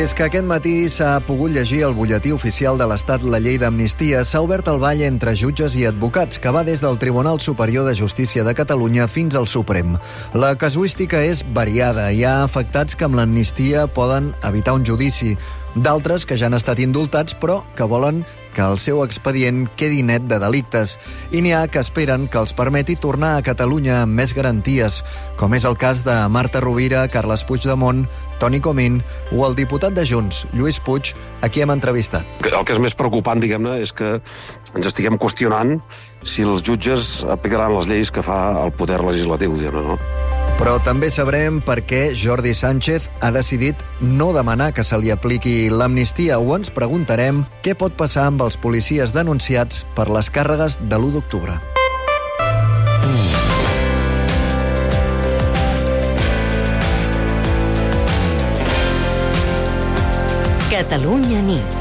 Des que aquest matí s'ha pogut llegir al butlletí oficial de l'Estat la llei d'amnistia, s'ha obert el ball entre jutges i advocats, que va des del Tribunal Superior de Justícia de Catalunya fins al Suprem. La casuística és variada. Hi ha afectats que amb l'amnistia poden evitar un judici, d'altres que ja han estat indultats però que volen que el seu expedient quedi net de delictes. I n'hi ha que esperen que els permeti tornar a Catalunya amb més garanties, com és el cas de Marta Rovira, Carles Puigdemont, Toni Comín o el diputat de Junts, Lluís Puig, a qui hem entrevistat. El que és més preocupant, diguem-ne, és que ens estiguem qüestionant si els jutges aplicaran les lleis que fa el poder legislatiu, diguem-ne, no? Però també sabrem per què Jordi Sánchez ha decidit no demanar que se li apliqui l'amnistia, o ens preguntarem què pot passar amb els policies denunciats per les càrregues de l'1 d'octubre. Catalunya nit.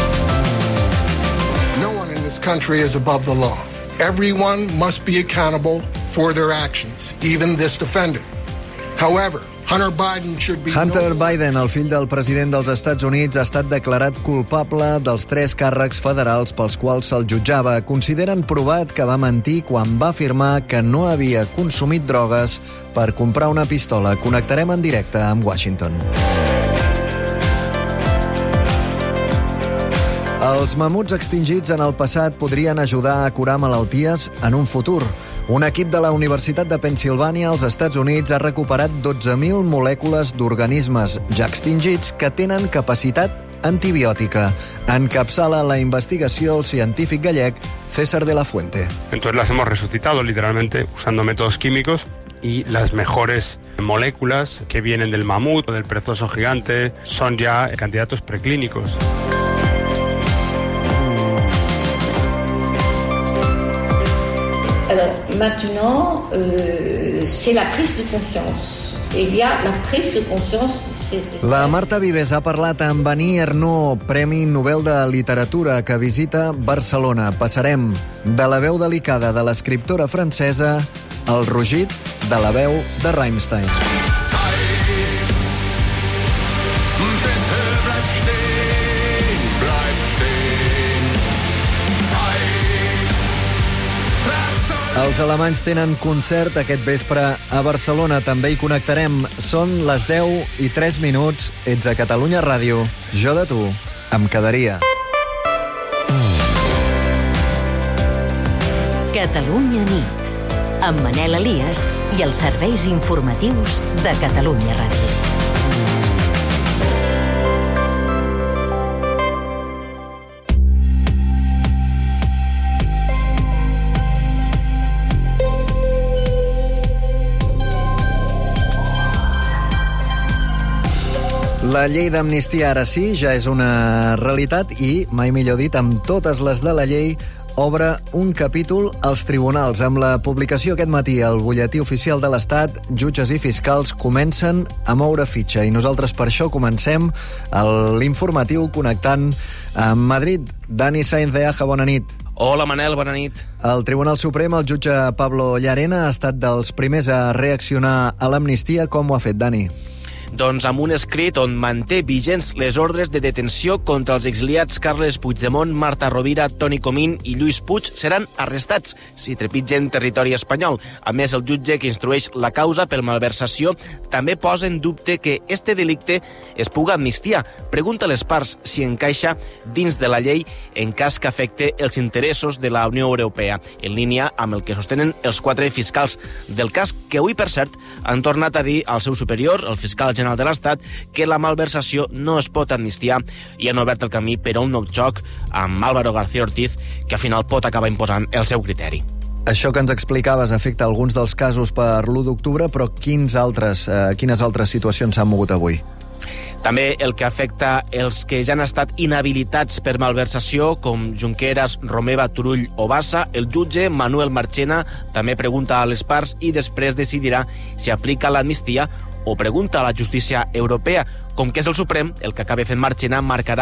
No one in this country is above the law. Everyone must be accountable for their actions, even this defendant. However, Hunter Biden, el fill del president dels Estats Units, ha estat declarat culpable dels 3 càrrecs federals pels quals se'l jutjava. Consideren provat que va mentir quan va afirmar que no havia consumit drogues per comprar una pistola. Connectarem en directe amb Washington. Els mamuts extingits en el passat podrien ajudar a curar malalties en un futur. Un equip de la Universitat de Pennsilvània als Estats Units ha recuperat 12.000 molècules d'organismes ja extingits que tenen capacitat antibiòtica. Encapçala la investigació el científic gallec César de la Fuente. Entonces las hemos resucitado literalmente usando métodos químicos y las mejores moléculas que vienen del mamut o del perezoso gigante son ya candidatos preclínicos. Alors maintenant, c'est la prise de conscience. Il y a la prise de conscience. La Marta Vives ha parlat amb Annie Ernaux, Premi Nobel de Literatura, que visita Barcelona. Passarem de la veu delicada de l'escriptora francesa al rugit de la veu de Rammstein. Els alemanys tenen concert aquest vespre a Barcelona. També hi connectarem. Són les 10:03. Ets a Catalunya Ràdio. Jo de tu em quedaria. Catalunya nit. Amb Manel Elias i els serveis informatius de Catalunya Ràdio. La llei d'amnistia ara sí, ja és una realitat i, mai millor dit, amb totes les de la llei, obre un capítol als tribunals. Amb la publicació aquest matí al butlletí oficial de l'Estat, jutges i fiscals comencen a moure fitxa. I nosaltres per això comencem l'informatiu connectant amb Madrid. Dani Sainz de Aja, bona nit. Hola, Manel, bona nit. Al Tribunal Suprem, el jutge Pablo Llarena ha estat dels primers a reaccionar a l'amnistia. Com ho ha fet, Dani? Doncs amb un escrit on manté vigents les ordres de detenció contra els exiliats Carles Puigdemont, Marta Rovira, Toni Comín i Lluís Puig seran arrestats si trepitgen territori espanyol. A més, el jutge que instrueix la causa per malversació també posa en dubte que este delicte es puga amnistiar. Pregunta a les parts si encaixa dins de la llei en cas que afecte els interessos de la Unió Europea, en línia amb el que sostenen els 4 fiscals del cas, que avui, per cert, han tornat a dir al seu superior, el fiscal general de l'Estat, que la malversació no es pot amnistiar i han obert el camí per a un nou xoc amb Álvaro García Ortiz, que al final pot acabar imposant el seu criteri. Això que ens explicaves afecta alguns dels casos per l'1 d'octubre, però quines altres situacions s'han mogut avui? També el que afecta els que ja han estat inhabilitats per malversació, com Junqueras, Romeva, Turull o Bassa. El jutge Manuel Marchena també pregunta a les parts i després decidirà si aplica l'amnistia o pregunta a la justícia europea. Com que és el Suprem, el que acabi fent Marchena marcarà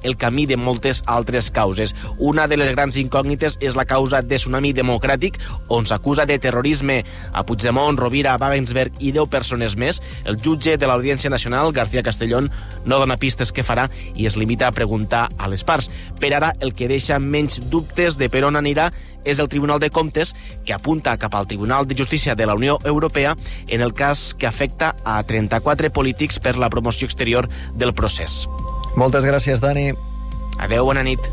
el camí de moltes altres causes. Una de les grans incògnites és la causa de Tsunami Democràtic, on s'acusa de terrorisme a Puigdemont, Rovira, Wagensberg i 10 persones més. El jutge de l'Audiència Nacional, García Castellón, no dona pistes què farà i es limita a preguntar a les parts. Per ara, el que deixa menys dubtes de per on anirà és el Tribunal de Comptes, que apunta cap al Tribunal de Justícia de la Unió Europea en el cas que afecta a 34 polítics per la promoció exterior del procés. Moltes gràcies, Dani. Adéu, bona nit.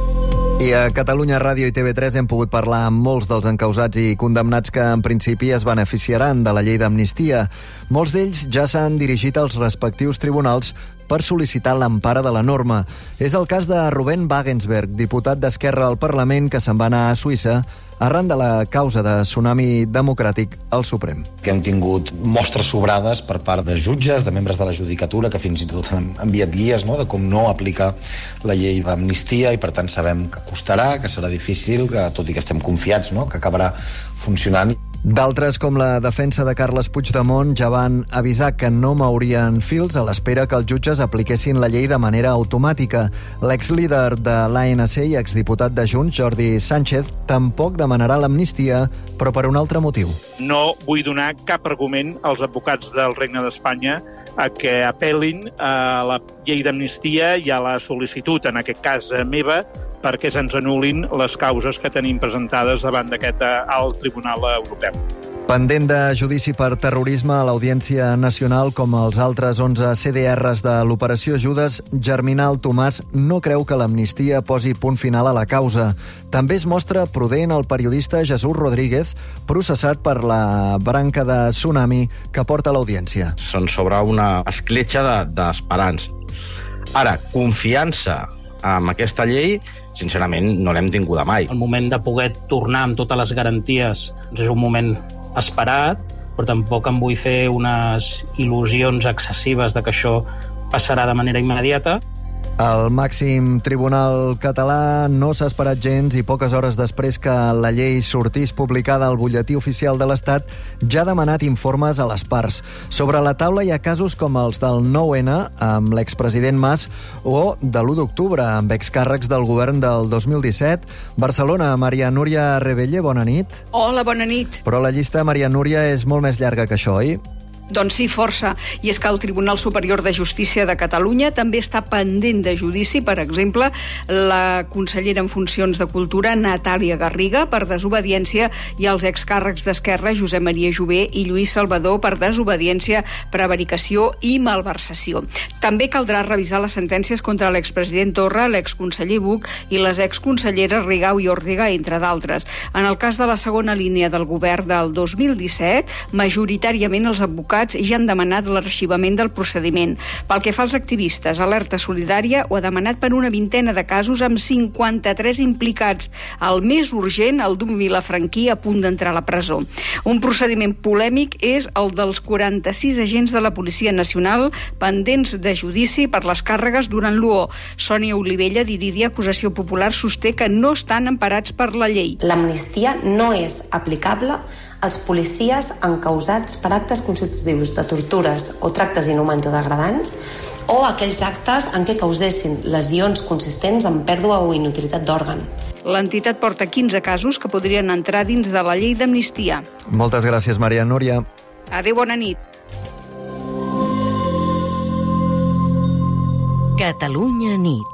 I a Catalunya Ràdio i TV3 hem pogut parlar amb molts dels encausats i condemnats que en principi es beneficiaran de la llei d'amnistia. Molts d'ells ja s'han dirigit als respectius tribunals per sol·licitar l'empara de la norma. És el cas de Rubén Wagensberg, diputat d'Esquerra al Parlament, que se'n va anar a Suïssa arran de la causa de Tsunami Democràtic al Suprem. Que hem tingut mostres sobrades per part de jutges, de membres de la judicatura, que fins i tot han enviat guies, no?, de com no aplicar la llei d'amnistia, i per tant sabem que costarà, que serà difícil, que tot i que estem confiats, no?, que acabarà funcionant. D'altres, com la defensa de Carles Puigdemont, ja van avisar que no mourien fils a l'espera que els jutges apliquessin la llei de manera automàtica. L'exlíder de l'ANC i exdiputat de Junts, Jordi Sánchez, tampoc demanarà l'amnistia, però per un altre motiu. No vull donar cap argument als advocats del Regne d'Espanya a que apel·lin a la llei d'amnistia i a la sol·licitud, en aquest cas meva, perquè se'ns anul·lin les causes que tenim presentades davant d'aquest alt tribunal europeu. Pendent de judici per terrorisme a l'Audiència Nacional, com els altres 11 CDRs de l'Operació Judes, Germinal Tomàs no creu que l'amnistia posi punt final a la causa. També es mostra prudent el periodista Jesús Rodríguez, processat per la branca de Tsunami que porta l'Audiència. Se'n sobra una escletxa d'esperança. Ara, confiança amb aquesta llei, sincerament, no l'hem tinguda mai. El moment de poder tornar amb totes les garanties és un moment esperat, però tampoc em vull fer unes il·lusions excessives de que això passarà de manera immediata. El màxim tribunal català no s'ha esperat gens i poques hores després que la llei sortís publicada al butlletí oficial de l'Estat ja ha demanat informes a les parts. Sobre la taula hi ha casos com els del 9-N amb l'expresident Mas o de l'1 d'octubre amb excàrrecs del govern del 2017. Barcelona, Maria Núria Rebelle, bona nit. Hola, bona nit. Però la llista, Maria Núria, és molt més llarga que això, oi? Doncs sí, força. I és que el Tribunal Superior de Justícia de Catalunya també està pendent de judici, per exemple, la consellera en funcions de Cultura, Natàlia Garriga, per desobediència, i els excàrrecs d'Esquerra, Josep Maria Jové i Lluís Salvador, per desobediència, prevaricació i malversació. També caldrà revisar les sentències contra l'expresident Torra, l'exconseller Buch i les exconselleres Rigau i Ortega, entre d'altres. En el cas de la segona línia del govern del 2017, majoritàriament els advocats ja han demanat l'arxivament del procediment. Pel que fa als activistes, Alerta Solidària ho ha demanat per una vintena de casos amb 53 implicats. El més urgent, el d'un vilafranquí a punt d'entrar a la presó. Un procediment polèmic és el dels 46 agents de la Policia Nacional pendents de judici per les càrregues durant l'UO. Sònia Olivella, d'Iridia Acusació Popular, sosté que no estan emparats per la llei. L'amnistia no és aplicable als policies encausats per actes constitutius de tortures o tractes inhumans o degradants o aquells actes en què causessin lesions consistents en pèrdua o inutilitat d'òrgan. L'entitat porta 15 casos que podrien entrar dins de la llei d'amnistia. Moltes gràcies, Maria Núria. Adéu, bona nit. Catalunya nit.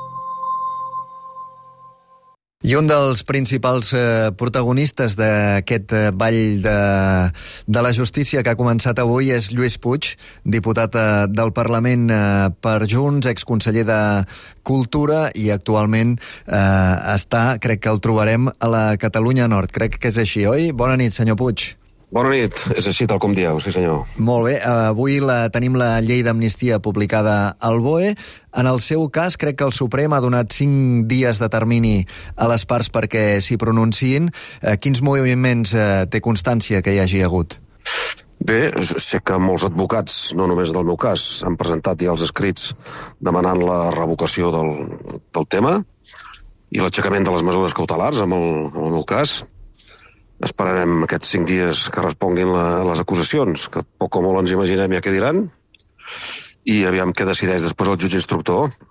I un dels principals protagonistes d'aquest ball de la justícia que ha començat avui és Lluís Puig, diputat del Parlament per Junts, exconseller de Cultura i actualment està, crec que el trobarem a la Catalunya Nord. Crec que és així, oi? Bona nit, senyor Puig. Bona nit, és així tal com dieu, sí senyor. Molt bé, avui tenim la llei d'amnistia publicada al BOE. En el seu cas, crec que el Suprem ha donat 5 dies de termini a les parts perquè s'hi pronunciïn. Quins moviments té constància que hi hagi hagut? Bé, sé que molts advocats, no només del meu cas, han presentat ja els escrits demanant la revocació del tema i l'aixecament de les mesures cautelars, en el meu cas. Esperarem aquests 5 dies que responguin les acusacions, que poc o molt ens imaginem ja què diran, i aviam què decideix després el jutge instructor.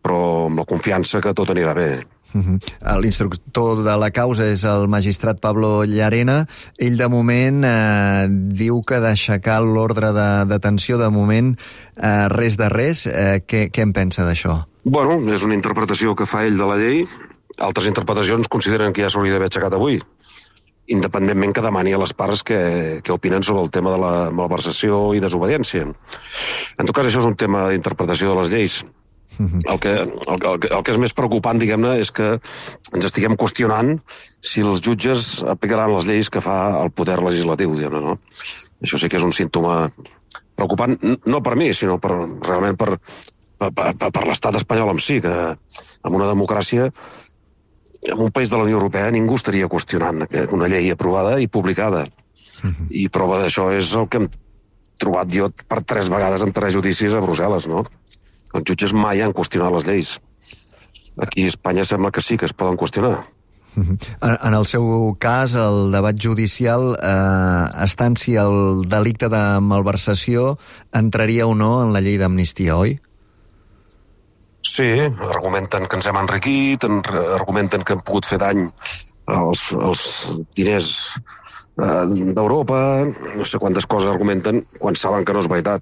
però amb la confiança que tot anirà bé. L'instructor de la causa és el magistrat Pablo Llarena. Ell, de moment, diu que d'aixecar l'ordre de detenció, de moment, res de res. Què en pensa d'això? Bueno, és una interpretació que fa ell de la llei. Altres interpretacions consideren que ja s'hauria d'haver aixecat avui, independentment que demani a les parts que opinen sobre el tema de la malversació i desobediència. En tot cas, això és un tema d'interpretació de les lleis. El que és més preocupant, diguem-ne, és que ens estiguem qüestionant si els jutges aplicaran les lleis que fa el poder legislatiu, diguem-ne, no? Això sí que és un símptoma preocupant, no per mi, sinó realment per l'estat espanyol en si, que en una democràcia, en un país de la Unió Europea, ningú estaria qüestionant una llei aprovada i publicada. I prova d'això és el que hem trobat jo per 3 vegades en 3 judicis a Brussel·les, no? Els jutges mai han qüestionat les lleis. Aquí a Espanya sembla que sí, que es poden qüestionar. En el seu cas, el debat judicial està en si el delicte de malversació entraria o no en la llei d'amnistia, oi? Sí, argumenten que ens hem enriquit, argumenten que hem pogut fer dany als diners d'Europa, no sé quantes coses argumenten quan saben que no és veritat.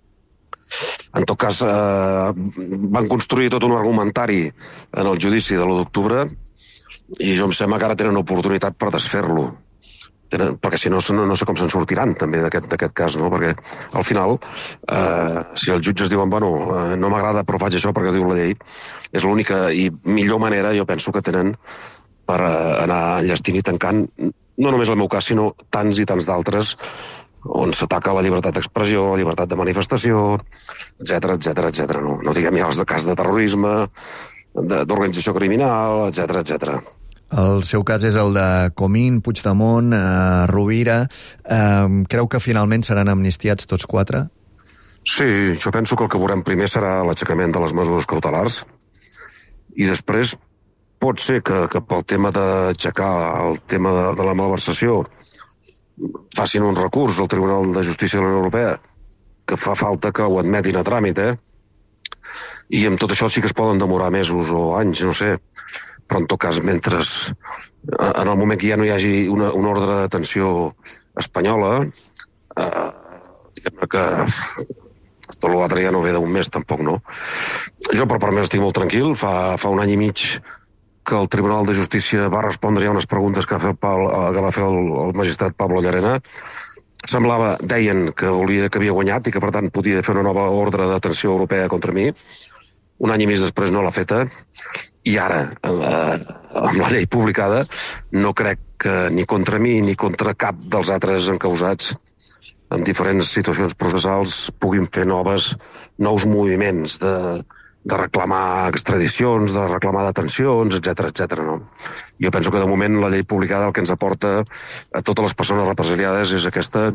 En tot cas, van construir tot un argumentari en el judici de l'1 d'octubre i jo em sembla que ara tenen oportunitat per desfer-lo. Perquè si no, no sé com se'n sortiran també d'aquest cas, no? Perquè al final, si els jutges diuen bueno, no m'agrada però faig això perquè diu la llei, és l'única i millor manera, jo penso, que tenen per anar enllestint i tancant, no només el meu cas, sinó tants i tants d'altres on s'ataca la llibertat d'expressió, la llibertat de manifestació, etc. No diguem ja els de cas de terrorisme, d'organització criminal, etc. El seu cas és el de Comín, Puigdemont, Rovira. Creu que finalment seran amnistiats tots 4? Sí, jo penso que el que veurem primer serà l'aixecament de les mesures cautelars i després pot ser que pel tema d'aixecar el tema de la malversació facin un recurs al Tribunal de Justícia de la Unió Europea, que fa falta que ho admetin a tràmit, I amb tot això sí que es poden demorar mesos o anys, no sé. Però en tot cas, mentre en el moment que ja no hi hagi una ordre de detenció espanyola, diguem-ne que tot l'altre ja no ve d'un mes tampoc, no? Jo per part meva estic molt tranquil, fa 1 any i mig que el Tribunal de Justícia va respondre ja unes preguntes que va fer el magistrat Pablo Llarena. Deien que havia guanyat i que per tant podia fer una nova ordre de detenció europea contra mi. 1 any i mig després no l'ha feta i ara, amb la llei publicada, no crec que ni contra mi ni contra cap dels altres encausats en diferents situacions processals puguin fer nous moviments de reclamar extradicions, de reclamar detencions, etc. No? Jo penso que de moment la llei publicada el que ens aporta a totes les persones represaliades és aquesta.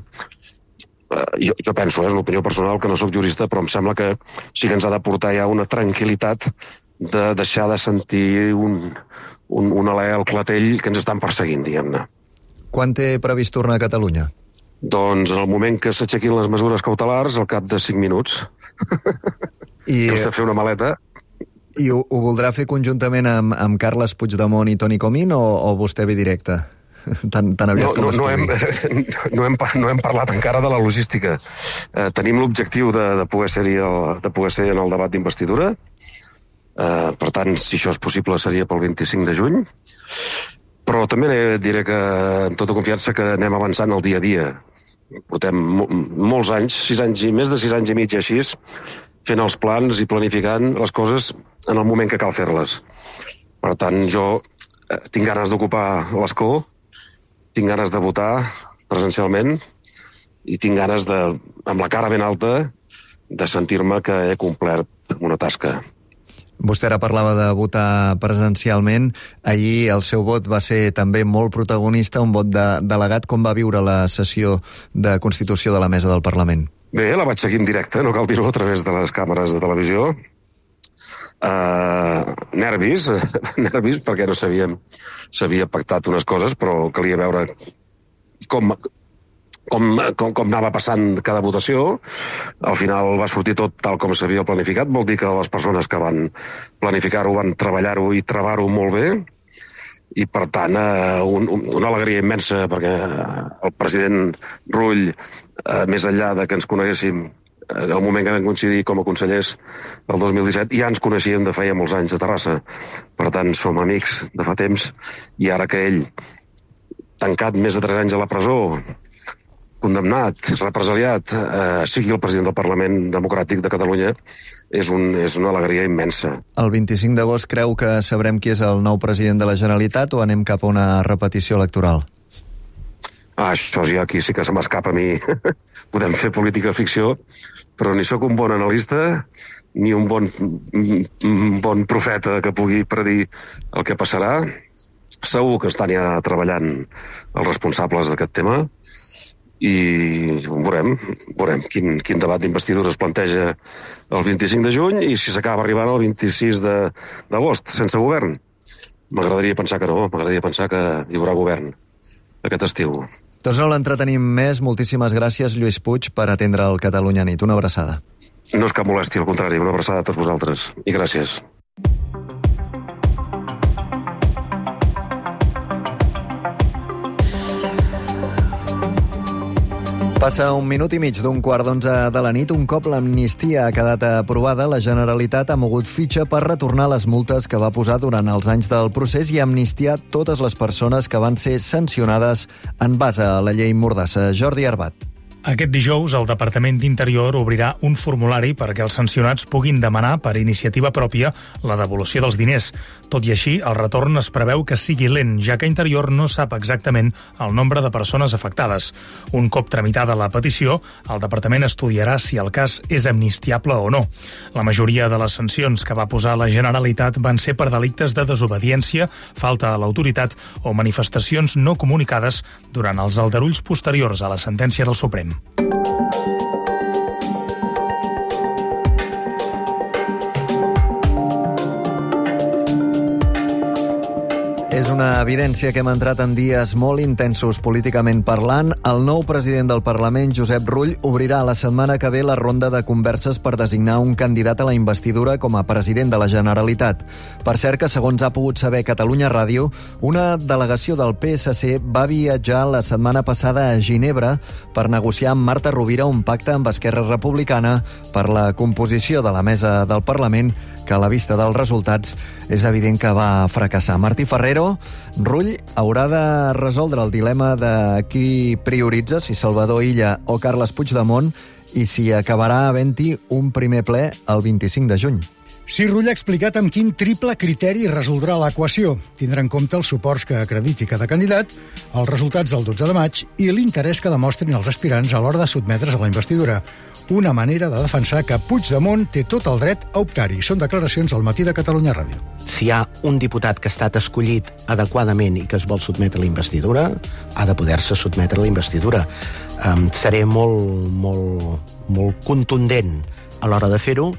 Jo penso, és una opinió personal, que no sóc jurista, però em sembla que sí que ens ha d'aportar ja una tranquil·litat de deixar de sentir un alè al clatell que ens estan perseguint, diguem-ne. Quan té previst tornar a Catalunya? Doncs en el moment que s'aixequin les mesures cautelars, al cap de 5 minuts. I has de fer una maleta. I ho voldrà fer conjuntament amb Carles Puigdemont i Toni Comín o vostè ve directe? Tan aviat com es no hem parlat encara de la logística. Tenim l'objectiu de poder ser en el debat d'investidura. Per tant, si això és possible, seria pel 25 de juny. Però també diré que, amb tota confiança, que anem avançant el dia a dia. Portem molts anys, més de 6 anys i mig així, fent els plans i planificant les coses en el moment que cal fer-les. Per tant, jo tinc ganes d'ocupar l'escó, tinc ganes de votar presencialment i tinc ganes amb la cara ben alta, de sentir-me que he complert una tasca. Vostè ara parlava de votar presencialment. Ahir el seu vot va ser també molt protagonista, un vot delegat. Com va viure la sessió de constitució de la mesa del Parlament? Bé, la vaig seguir en directe, no cal dir-ho, a través de les càmeres de televisió. Nervis, perquè no s'havia pactat unes coses, però calia veure com anava passant cada votació. Al final va sortir tot tal com s'havia planificat, vol dir que les persones que van planificar-ho van treballar-ho i travar-ho molt bé, i per tant una alegria immensa, perquè el president Rull, més enllà de que ens coneguéssim el moment que vam coincidir com a consellers el 2017, ja ens coneixíem de feia molts anys de Terrassa. Per tant, som amics de fa temps, i ara que ell, tancat més de 3 anys a la presó, condemnat, represaliat, sigui el president del Parlament Democràtic de Catalunya, és una alegria immensa. El 25 d'agost creu que sabrem qui és el nou president de la Generalitat o anem cap a una repetició electoral? Això ja aquí sí que se m'escapa a mi. Podem fer política ficció, però ni sóc un bon analista ni un bon profeta que pugui predir el que passarà. Segur que estan ja treballant els responsables d'aquest tema, i veurem quin debat d'investidura es planteja el 25 de juny i si s'acaba arribant el 26 d'agost sense govern. M'agradaria pensar que no, m'agradaria pensar que hi haurà govern aquest estiu. Doncs no l'entretenim més. Moltíssimes gràcies, Lluís Puig, per atendre el Catalunya Nit. Una abraçada. No és cap molèstia, al contrari, una abraçada a tots vosaltres. I gràcies. Passa 1 minut i mig d'11:15 de la nit. Un cop l'amnistia ha quedat aprovada, la Generalitat ha mogut fitxa per retornar les multes que va posar durant els anys del procés i amnistiar totes les persones que van ser sancionades en base a la llei Mordassa. Jordi Arbat. Aquest dijous, el Departament d'Interior obrirà un formulari perquè els sancionats puguin demanar per iniciativa pròpia la devolució dels diners. Tot i així, el retorn es preveu que sigui lent, ja que Interior no sap exactament el nombre de persones afectades. Un cop tramitada la petició, el Departament estudiarà si el cas és amnistiable o no. La majoria de les sancions que va posar la Generalitat van ser per delictes de desobediència, falta a l'autoritat o manifestacions no comunicades durant els aldarulls posteriors a la sentència del Suprem. És una evidència que hem entrat en dies molt intensos políticament parlant. El nou president del Parlament, Josep Rull, obrirà la setmana que ve la ronda de converses per designar un candidat a la investidura com a president de la Generalitat. Per cert que, segons ha pogut saber Catalunya Ràdio, una delegació del PSC va viatjar la setmana passada a Ginebra per negociar amb Marta Rovira un pacte amb Esquerra Republicana per la composició de la mesa del Parlament, que a la vista dels resultats és evident que va fracassar. Martí Ferrero, Rull haurà de resoldre el dilema de qui prioritza, si Salvador Illa o Carles Puigdemont, i si acabarà havent-hi un primer ple el 25 de juny. Sí, Rull ha explicat amb quin triple criteri resoldrà l'equació. Tindrà en compte els suports que acrediti cada candidat, els resultats del 12 de maig i l'interès que demostrin els aspirants a l'hora de sotmetre's a la investidura. Una manera de defensar que Puigdemont té tot el dret a optar-hi. Són declaracions al matí de Catalunya Ràdio. Si hi ha un diputat que ha estat escollit adequadament i que es vol sotmetre a la investidura, ha de poder-se sotmetre a la investidura. Seré molt contundent a l'hora de fer-ho.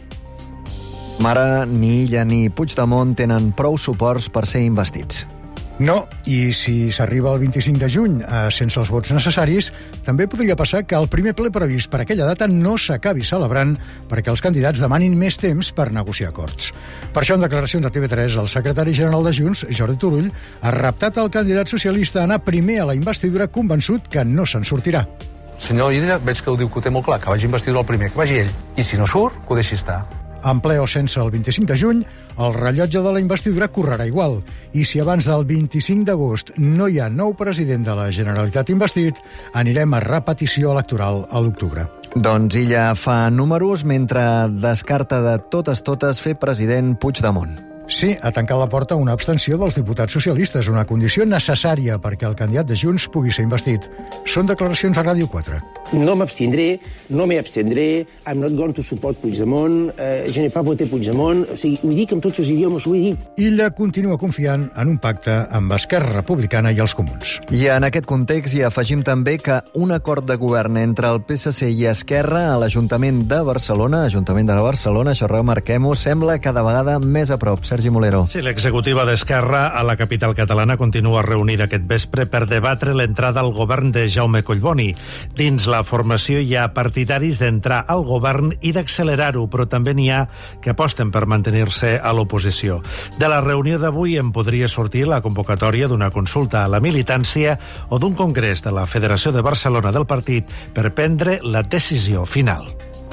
Mara, ni Illa ni Puigdemont tenen prou suports per ser investits. No, i si s'arriba el 25 de juny sense els vots necessaris, també podria passar que el primer ple previst per aquella data no s'acabi celebrant perquè els candidats demanin més temps per negociar acords. Per això, en declaracions a TV3, el secretari general de Junts, Jordi Turull, ha reptat al candidat socialista a anar primer a la investidura convençut que no se'n sortirà. Senyor Illa, veig que ho diu que ho té molt clar, que vagi investidura el primer, que vagi ell. I si no surt, que ho deixi estar. En ple o sense el 25 de juny, el rellotge de la investidura correrà igual. I si abans del 25 d'agost no hi ha nou president de la Generalitat investit, anirem a repetició electoral a l'octubre. Doncs Illa fa números mentre descarta de totes fer president Puigdemont. Sí, ha tancat la porta a una abstenció dels diputats socialistes, una condició necessària perquè el candidat de Junts pugui ser investit. Són declaracions a Ràdio 4. No m'abstindré, no m'hi abstendré, I'm not going to support Puigdemont, je n'ai pas voté Puigdemont, o sigui, ho dic amb tots els idiomes, ho he dit. Illa continua confiant en un pacte amb Esquerra Republicana i els Comuns. I en aquest context hi afegim també que un acord de govern entre el PSC i Esquerra a l'Ajuntament de Barcelona, això remarquem-ho, sembla cada vegada més a prop. Sergi Molero. Sí, l'executiva d'Esquerra a la capital catalana continua reunida aquest vespre per debatre l'entrada al govern de Jaume Collboni. Dins la formació hi ha partidaris d'entrar al govern i d'accelerar-ho, però també n'hi ha que aposten per mantenir-se a l'oposició. De la reunió d'avui en podria sortir la convocatòria d'una consulta a la militància o d'un congrés de la Federació de Barcelona del partit per prendre la decisió final.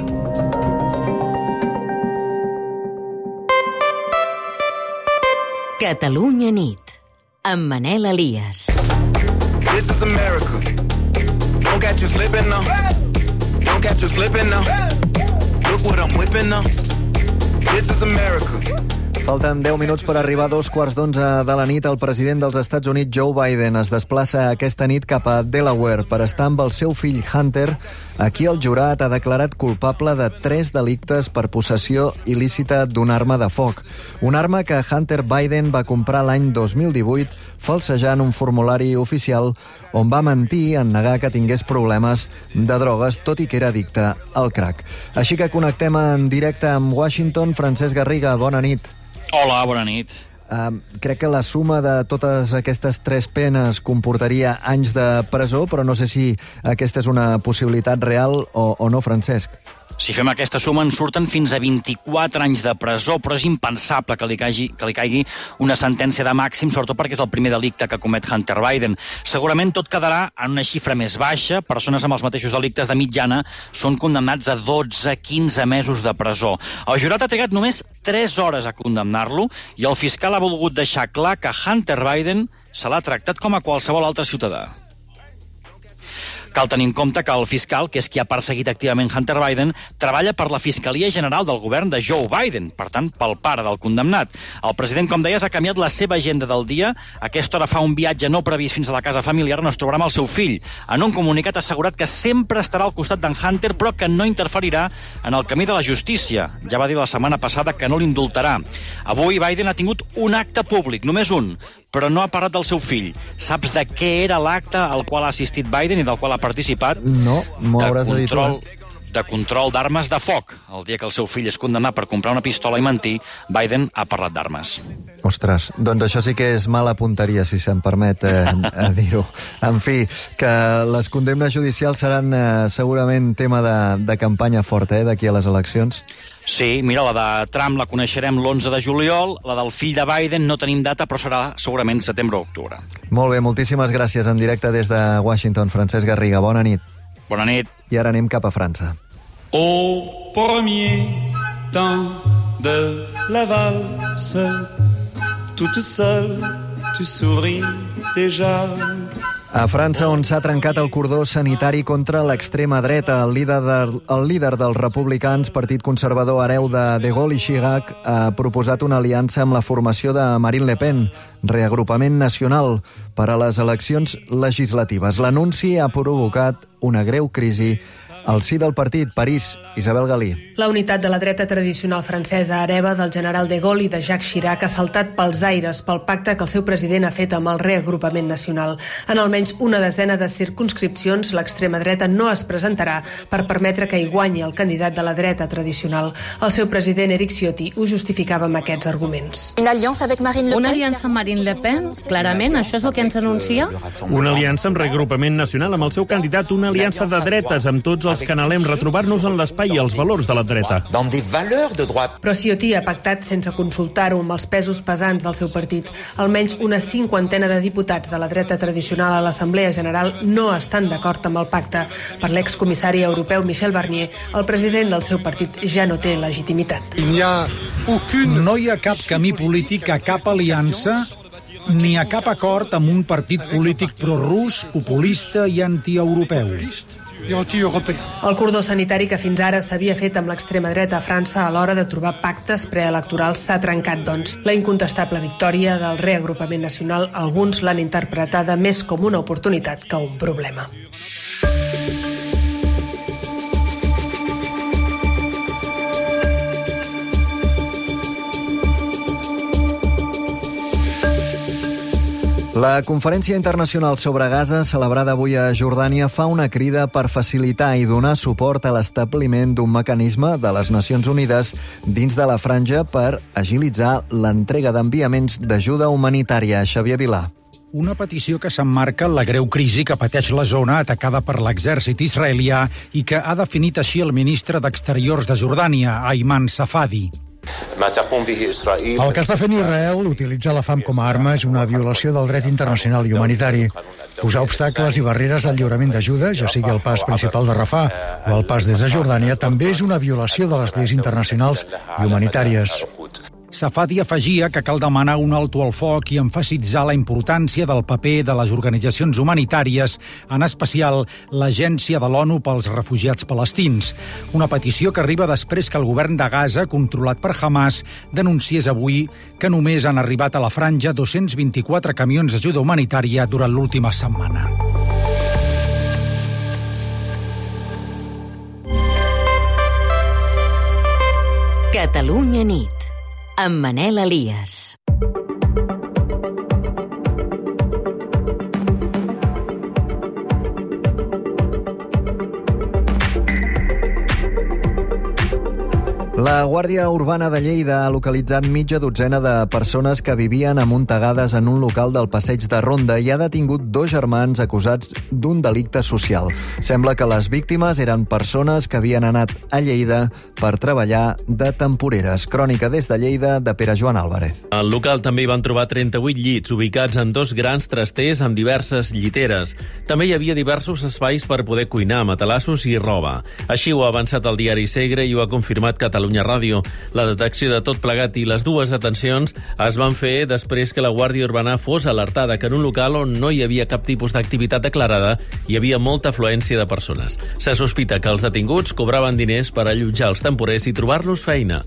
Catalunya nit, amb Manel Elias. This is America. Don't catch you slipping now. Don't catch you slipping now. Look what I'm whipping now. This is America. Falten 10 minuts per arribar a 11:15 de la nit. El president dels Estats Units, Joe Biden, es desplaça aquesta nit cap a Delaware per estar amb el seu fill Hunter. Aquí el jurat ha declarat culpable de 3 delictes per possessió il·lícita d'una arma de foc. Una arma que Hunter Biden va comprar l'any 2018 falsejant un formulari oficial on va mentir en negar que tingués problemes de drogues, tot i que era addicte al crack. Així que connectem en directe amb Washington. Francesc Garriga, bona nit. Hola, bona nit. Crec que la suma de totes aquestes 3 penes comportaria anys de presó, però no sé si aquesta és una possibilitat real o no, Francesc. Si fem aquesta suma en surten fins a 24 anys de presó, però és impensable que li caigui una sentència de màxim, sobretot perquè és el primer delicte que comet Hunter Biden. Segurament tot quedarà en una xifra més baixa. Persones amb els mateixos delictes de mitjana són condemnats a 12-15 mesos de presó. El jurat ha trigat només 3 hores a condemnar-lo i el fiscal ha volgut deixar clar que Hunter Biden se l'ha tractat com a qualsevol altre ciutadà. Cal tenir en compte que el fiscal, que és qui ha perseguit activament Hunter Biden, treballa per la Fiscalia General del govern de Joe Biden, per tant, pel pare del condemnat. El president, com deies, ha canviat la seva agenda del dia. A aquesta hora fa un viatge no previst fins a la casa familiar on es trobarà amb el seu fill. En un comunicat ha assegurat que sempre estarà al costat d'en Hunter, però que no interferirà en el camí de la justícia. Ja va dir la setmana passada que no l'indultarà. Avui Biden ha tingut un acte públic, només un, però no ha parlat del seu fill. Saps de què era l'acte al qual ha assistit Biden i del qual ha participat? No, m'ho hauràs de dir tu. De control d'armes de foc. El dia que el seu fill és condemnat per comprar una pistola i mentir, Biden ha parlat d'armes. Ostres, doncs això sí que és mala punteria, si se'm permet dir-ho. En fi, que les condemnes judicials seran segurament tema de campanya forta d'aquí a les eleccions. Sí, mira, la de Trump la coneixerem l'11 de juliol, la del fill de Biden no tenim data, però serà segurament setembre o octubre. Molt bé, moltíssimes gràcies. En directe des de Washington, Francesc Garriga. Bona nit. Bona nit. I ara anem cap a França. Au premier temps de la valse, toute seule, tu souris déjà. A França, on s'ha trencat el cordó sanitari contra l'extrema dreta, el líder dels republicans, partit conservador hereu de Gaulle i Chirac, ha proposat una aliança amb la formació de Marine Le Pen, Reagrupament Nacional, per a les eleccions legislatives. L'anunci ha provocat una greu crisi al si del partit. París, Isabel Galí. La unitat de la dreta tradicional francesa hereva del general de Gaulle i de Jacques Chirac ha saltat pels aires pel pacte que el seu president ha fet amb el Reagrupament Nacional. En almenys una desena de circumscripcions, l'extrema dreta no es presentarà per permetre que hi guanyi el candidat de la dreta tradicional. El seu president, Éric Ciotti, ho justificava amb aquests arguments. Una aliança amb Marine Le Pen? Clarament, això és el que ens anuncia? Una aliança amb Reagrupament Nacional, amb el seu candidat, una aliança de dretes, amb tots els que anhelem retrobar-nos en l'espai i els valors de la dreta. Però Ciotti ha pactat sense consultar-ho amb els pesos pesants del seu partit. Almenys una 50ena de diputats de la dreta tradicional a l'Assemblea General no estan d'acord amb el pacte. Per l'excomissari europeu Michel Barnier, el president del seu partit ja no té legitimitat. No hi ha cap camí polític a cap aliança ni a cap acord amb un partit polític prorus, populista i antieuropeu. El cordó sanitari que fins ara s'havia fet amb l'extrema dreta a França a l'hora de trobar pactes preelectorals s'ha trencat, doncs. La incontestable victòria del Reagrupament Nacional alguns l'han interpretada més com una oportunitat que un problema. La Conferència Internacional sobre Gaza, celebrada avui a Jordània, fa una crida per facilitar i donar suport a l'establiment d'un mecanisme de les Nacions Unides dins de la franja per agilitzar l'entrega d'enviaments d'ajuda humanitària. Xavier Vilà. Una petició que s'emmarca en la greu crisi que pateix la zona atacada per l'exèrcit israelià i que ha definit així el ministre d'Exteriors de Jordània, Ayman Safadi. El que està fent Israel, utilitzar la fam com a arma, és una violació del dret internacional i humanitari. Posar obstacles i barreres al lliurament d'ajuda, ja sigui el pas principal de Rafah o el pas des de Jordània, també és una violació de les lleis internacionals i humanitàries. Safadi afegia que cal demanar un alto al foc i emfasitzar la importància del paper de les organitzacions humanitàries, en especial l'Agència de l'ONU pels Refugiats Palestins. Una petició que arriba després que el govern de Gaza, controlat per Hamas, denunciés avui que només han arribat a la franja 224 camions d'ajuda humanitària durant l'última setmana. Catalunya nit, amb Manel Elias. La Guàrdia Urbana de Lleida ha localitzat mitja dotzena de persones que vivien amuntegades en un local del Passeig de Ronda i ha detingut 2 germans acusats d'un delicte social. Sembla que les víctimes eren persones que havien anat a Lleida per treballar de temporeres. Crònica des de Lleida de Pere Joan Álvarez. Al local també hi van trobar 38 llits ubicats en 2 grans trasters amb diverses lliteres. També hi havia diversos espais per poder cuinar, matalassos i roba. Així ho ha avançat el diari Segre i ho ha confirmat Catalunya Ràdio. La detecció de tot plegat i les 2 detencions es van fer després que la Guàrdia Urbana fos alertada que en un local on no hi havia cap tipus d'activitat declarada hi havia molta afluència de persones. Se sospita que els detinguts cobraven diners per allotjar els temporers i trobar-los feina.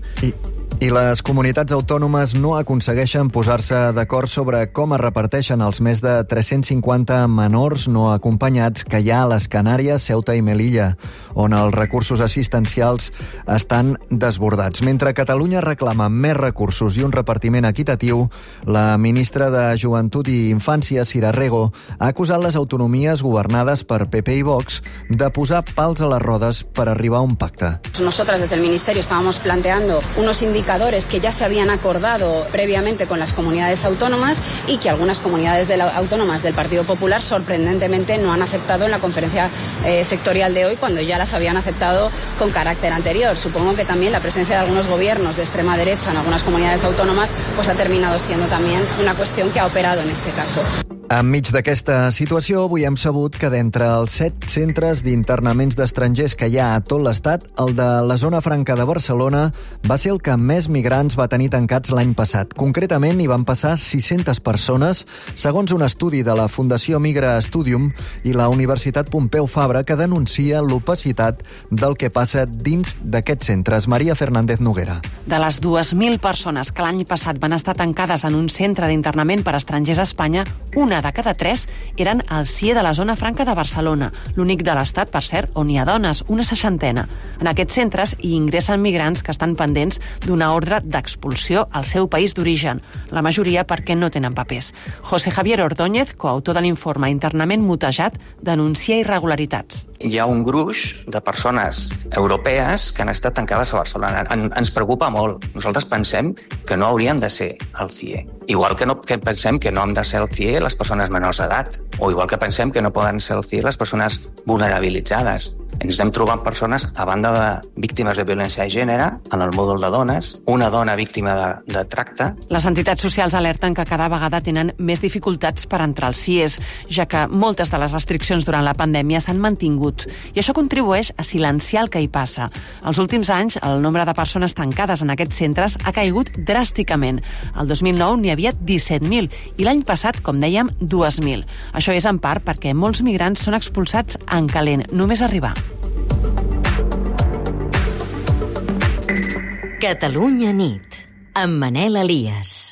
I les comunitats autònomes no aconsegueixen posar-se d'acord sobre com es reparteixen els més de 350 menors no acompanyats que hi ha a les Canàries, Ceuta i Melilla, on els recursos assistencials estan desbordats. Mentre Catalunya reclama més recursos i un repartiment equitatiu, la ministra de Joventut i Infància, Sira Rego, ha acusat les autonomies governades per PP i Vox de posar pals a les rodes per arribar a un pacte. Nosotras desde el Ministerio estábamos planteando unos indicadores que ya se habían acordado previamente con las comunidades autónomas y que algunas comunidades autónomas del Partido Popular sorprendentemente no han aceptado en la conferencia sectorial de hoy cuando ya las habían aceptado con carácter anterior. Supongo que también la presencia de algunos gobiernos de extrema derecha en algunas comunidades autónomas pues ha terminado siendo también una cuestión que ha operado en este caso. Enmig d'aquesta situació, avui hem sabut que d'entre els 7 centres d'internaments d'estrangers que hi ha a tot l'Estat, el de la Zona Franca de Barcelona va ser el que més migrants va tenir tancats l'any passat. Concretament, hi van passar 600 persones, segons un estudi de la Fundació Migra Studium i la Universitat Pompeu Fabra, que denuncia l'opacitat del que passa dins d'aquests centres. Maria Fernández Noguera. De les 2.000 persones que l'any passat van estar tancades en un centre d'internament per a estrangers a Espanya, una de cada 3 eren al CIE de la Zona Franca de Barcelona, l'únic de l'Estat, per cert, on hi ha dones, una 60. En aquests centres hi ingressen migrants que estan pendents d'una ordre d'expulsió al seu país d'origen, la majoria perquè no tenen papers. José Javier Ordóñez, coautor de l'informe Internament mutejat, denuncia irregularitats. Hi ha un gruix de persones europees que han estat tancades a Barcelona. Ens preocupa molt. Nosaltres pensem que no haurien de ser al CIE. Igual que pensem que no han de ser al CIE les persones menors d'edat. O igual que pensem que no poden ser al CIE les persones vulnerabilitzades. Ens hem trobat persones, a banda de víctimes de violència de gènere, en el mòdul de dones, una dona víctima de tracte. Les entitats socials alerten que cada vegada tenen més dificultats per entrar als CIEs, ja que moltes de les restriccions durant la pandèmia s'han mantingut, i això contribueix a silenciar el que hi passa. Els últims anys, el nombre de persones tancades en aquests centres ha caigut dràsticament. El 2009 n'hi havia 17.000 i l'any passat, com dèiem, 2.000. Això és en part perquè molts migrants són expulsats en calent, només arribar. Catalunya nit, amb Manel Elias.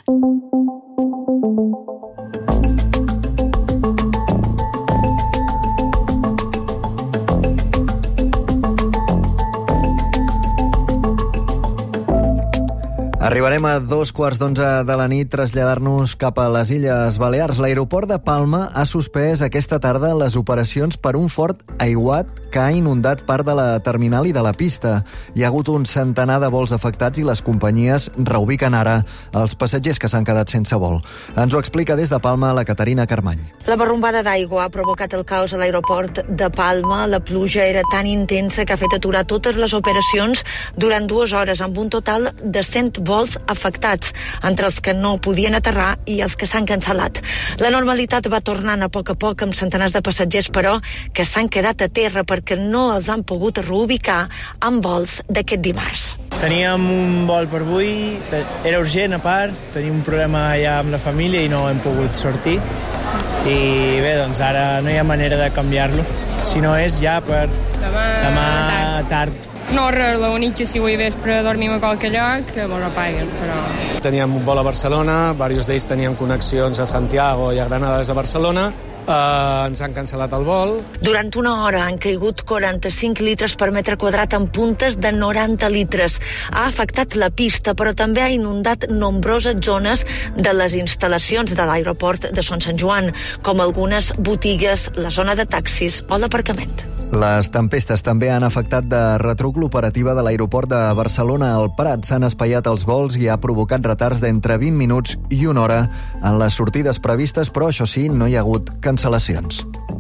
Arribarem a 2:15 de la nit, traslladar-nos cap a les Illes Balears. L'aeroport de Palma ha suspès aquesta tarda les operacions per un fort aiguat que ha inundat part de la terminal i de la pista. Hi ha hagut un centenar de vols afectats i les companyies reubiquen ara els passatgers que s'han quedat sense vol. Ens ho explica des de Palma la Caterina Carmany. La barrumbada d'aigua ha provocat el caos a l'aeroport de Palma. La pluja era tan intensa que ha fet aturar totes les operacions durant 2 hores, amb un total de 100 vols afectats, entre els que no podien aterrar i els que s'han cancel·lat. La normalitat va tornant a poc amb centenars de passatgers, però, que s'han quedat a terra perquè no els han pogut reubicar amb vols d'aquest dimarts. Teníem un vol per avui, era urgent a part, teníem un problema allà amb la família i no hem pogut sortir. I bé, doncs ara no hi ha manera de canviar-lo. Si no és ja per demà tard. No, res, l'únic que si vull vespre dormim a qualque lloc, que mos apaguen, però... Teníem un vol a Barcelona, diversos d'ells tenien connexions a Santiago i a Granada des de Barcelona. Ens han cancel·lat el vol. Durant una hora han caigut 45 litres per metre quadrat en puntes de 90 litres. Ha afectat la pista, però també ha inundat nombroses zones de les instal·lacions de l'aeroport de Son Sant Joan, com algunes botigues, la zona de taxis o l'aparcament. Les tempestes també han afectat de retruc l'operativa de l'aeroport de Barcelona al Prat. S'han espaiat els vols i ha provocat retards d'entre 20 minuts i 1 hora en les sortides previstes, però això sí, no hi ha hagut cancel·lacions.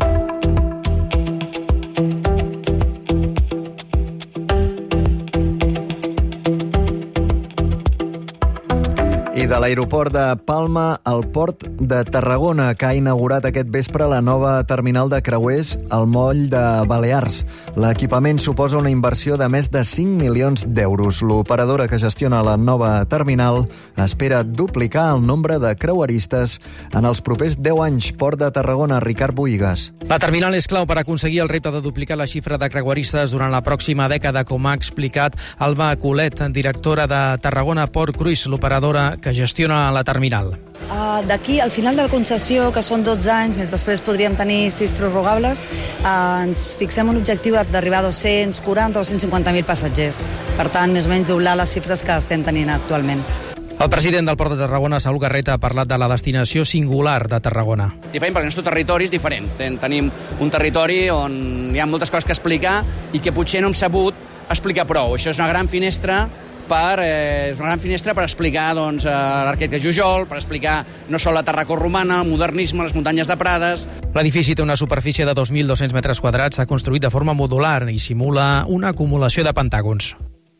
I de l'aeroport de Palma al port de Tarragona, que ha inaugurat aquest vespre la nova terminal de creuers al moll de Balears. L'equipament suposa una inversió de més de 5 milions d'euros. L'operadora que gestiona la nova terminal espera duplicar el nombre de creueristes en els propers 10 anys. Port de Tarragona, Ricard Bohigas. La terminal és clau per aconseguir el repte de duplicar la xifra de creueristes durant la pròxima dècada, com ha explicat Alba Colet, directora de Tarragona Port Cruise, l'operadora que gestiona la terminal. D'aquí, al final de la concessió, que són 12 anys, més després podríem tenir 6 prorrogables, ens fixem un objectiu d'arribar a 240 o 250.000 passatgers. Per tant, més o menys doblar les xifres que estem tenint actualment. El president del Port de Tarragona, Saúl Garreta, ha parlat de la destinació singular de Tarragona. Diferent, perquè el nostre territori és diferent. Tenim un territori on hi ha moltes coses que explicar i que potser no hem sabut explicar prou. Això és una gran finestra per explicar l'arquitecte Jujol, per explicar no sols la Tarracó romana, el modernisme, les muntanyes de Prades. L'edifici té una superfície de 2.200 metres quadrats, s'ha construït de forma modular i simula una acumulació de pentàgons.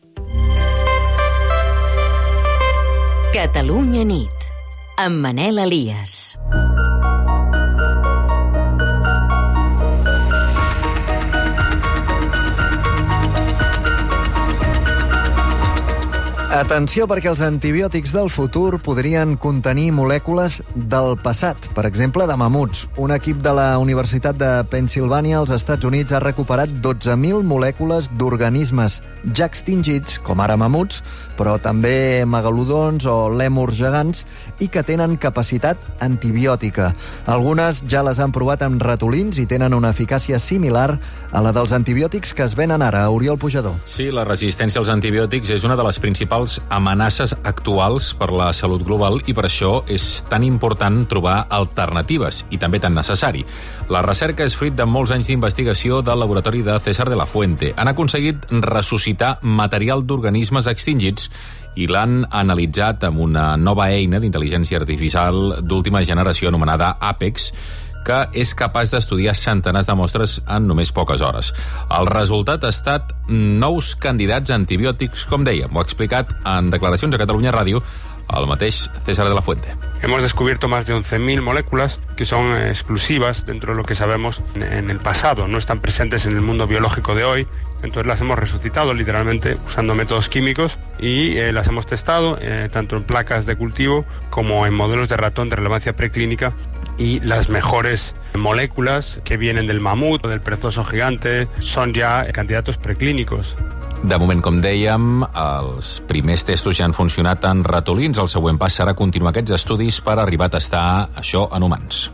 Catalunya nit, amb Manel Elias. Atenció, perquè els antibiòtics del futur podrien contenir molècules del passat, per exemple, de mamuts. Un equip de la Universitat de Pennsilvània als Estats Units ha recuperat 12.000 molècules d'organismes ja extingits, com ara mamuts, però també megalodons o lèmurs gegants, i que tenen capacitat antibiòtica. Algunes ja les han provat amb ratolins i tenen una eficàcia similar a la dels antibiòtics que es venen ara. Oriol Pujador. Sí, la resistència als antibiòtics és una de les principals amenaces actuals per la salut global i per això és tan important trobar alternatives i també tan necessari. La recerca és fruit de molts anys d'investigació del laboratori de César de la Fuente. Han aconseguit ressuscitar material d'organismes extingits i l'han analitzat amb una nova eina d'intel·ligència artificial d'última generació anomenada APEX, que és capaç d'estudiar centenars de mostres en només poques hores. El resultat ha estat nous candidats antibiòtics, com dèiem. Ho ha explicat en declaracions a Catalunya Ràdio el mateix César de la Fuente. Hemos descubierto más de 11.000 moléculas que son exclusivas dentro de lo que sabemos en el pasado, no están presentes en el mundo biológico de hoy. Entonces las hemos resucitado literalmente usando métodos químicos y las hemos testado tanto en placas de cultivo como en modelos de ratón de relevancia preclínica, y las mejores moléculas que vienen del mamut o del perezoso gigante son ya candidatos preclínicos. De moment, com dèiem, els primers testos ja han funcionat en ratolins. El següent pas serà continuar aquests estudis per arribar a testar això en humans.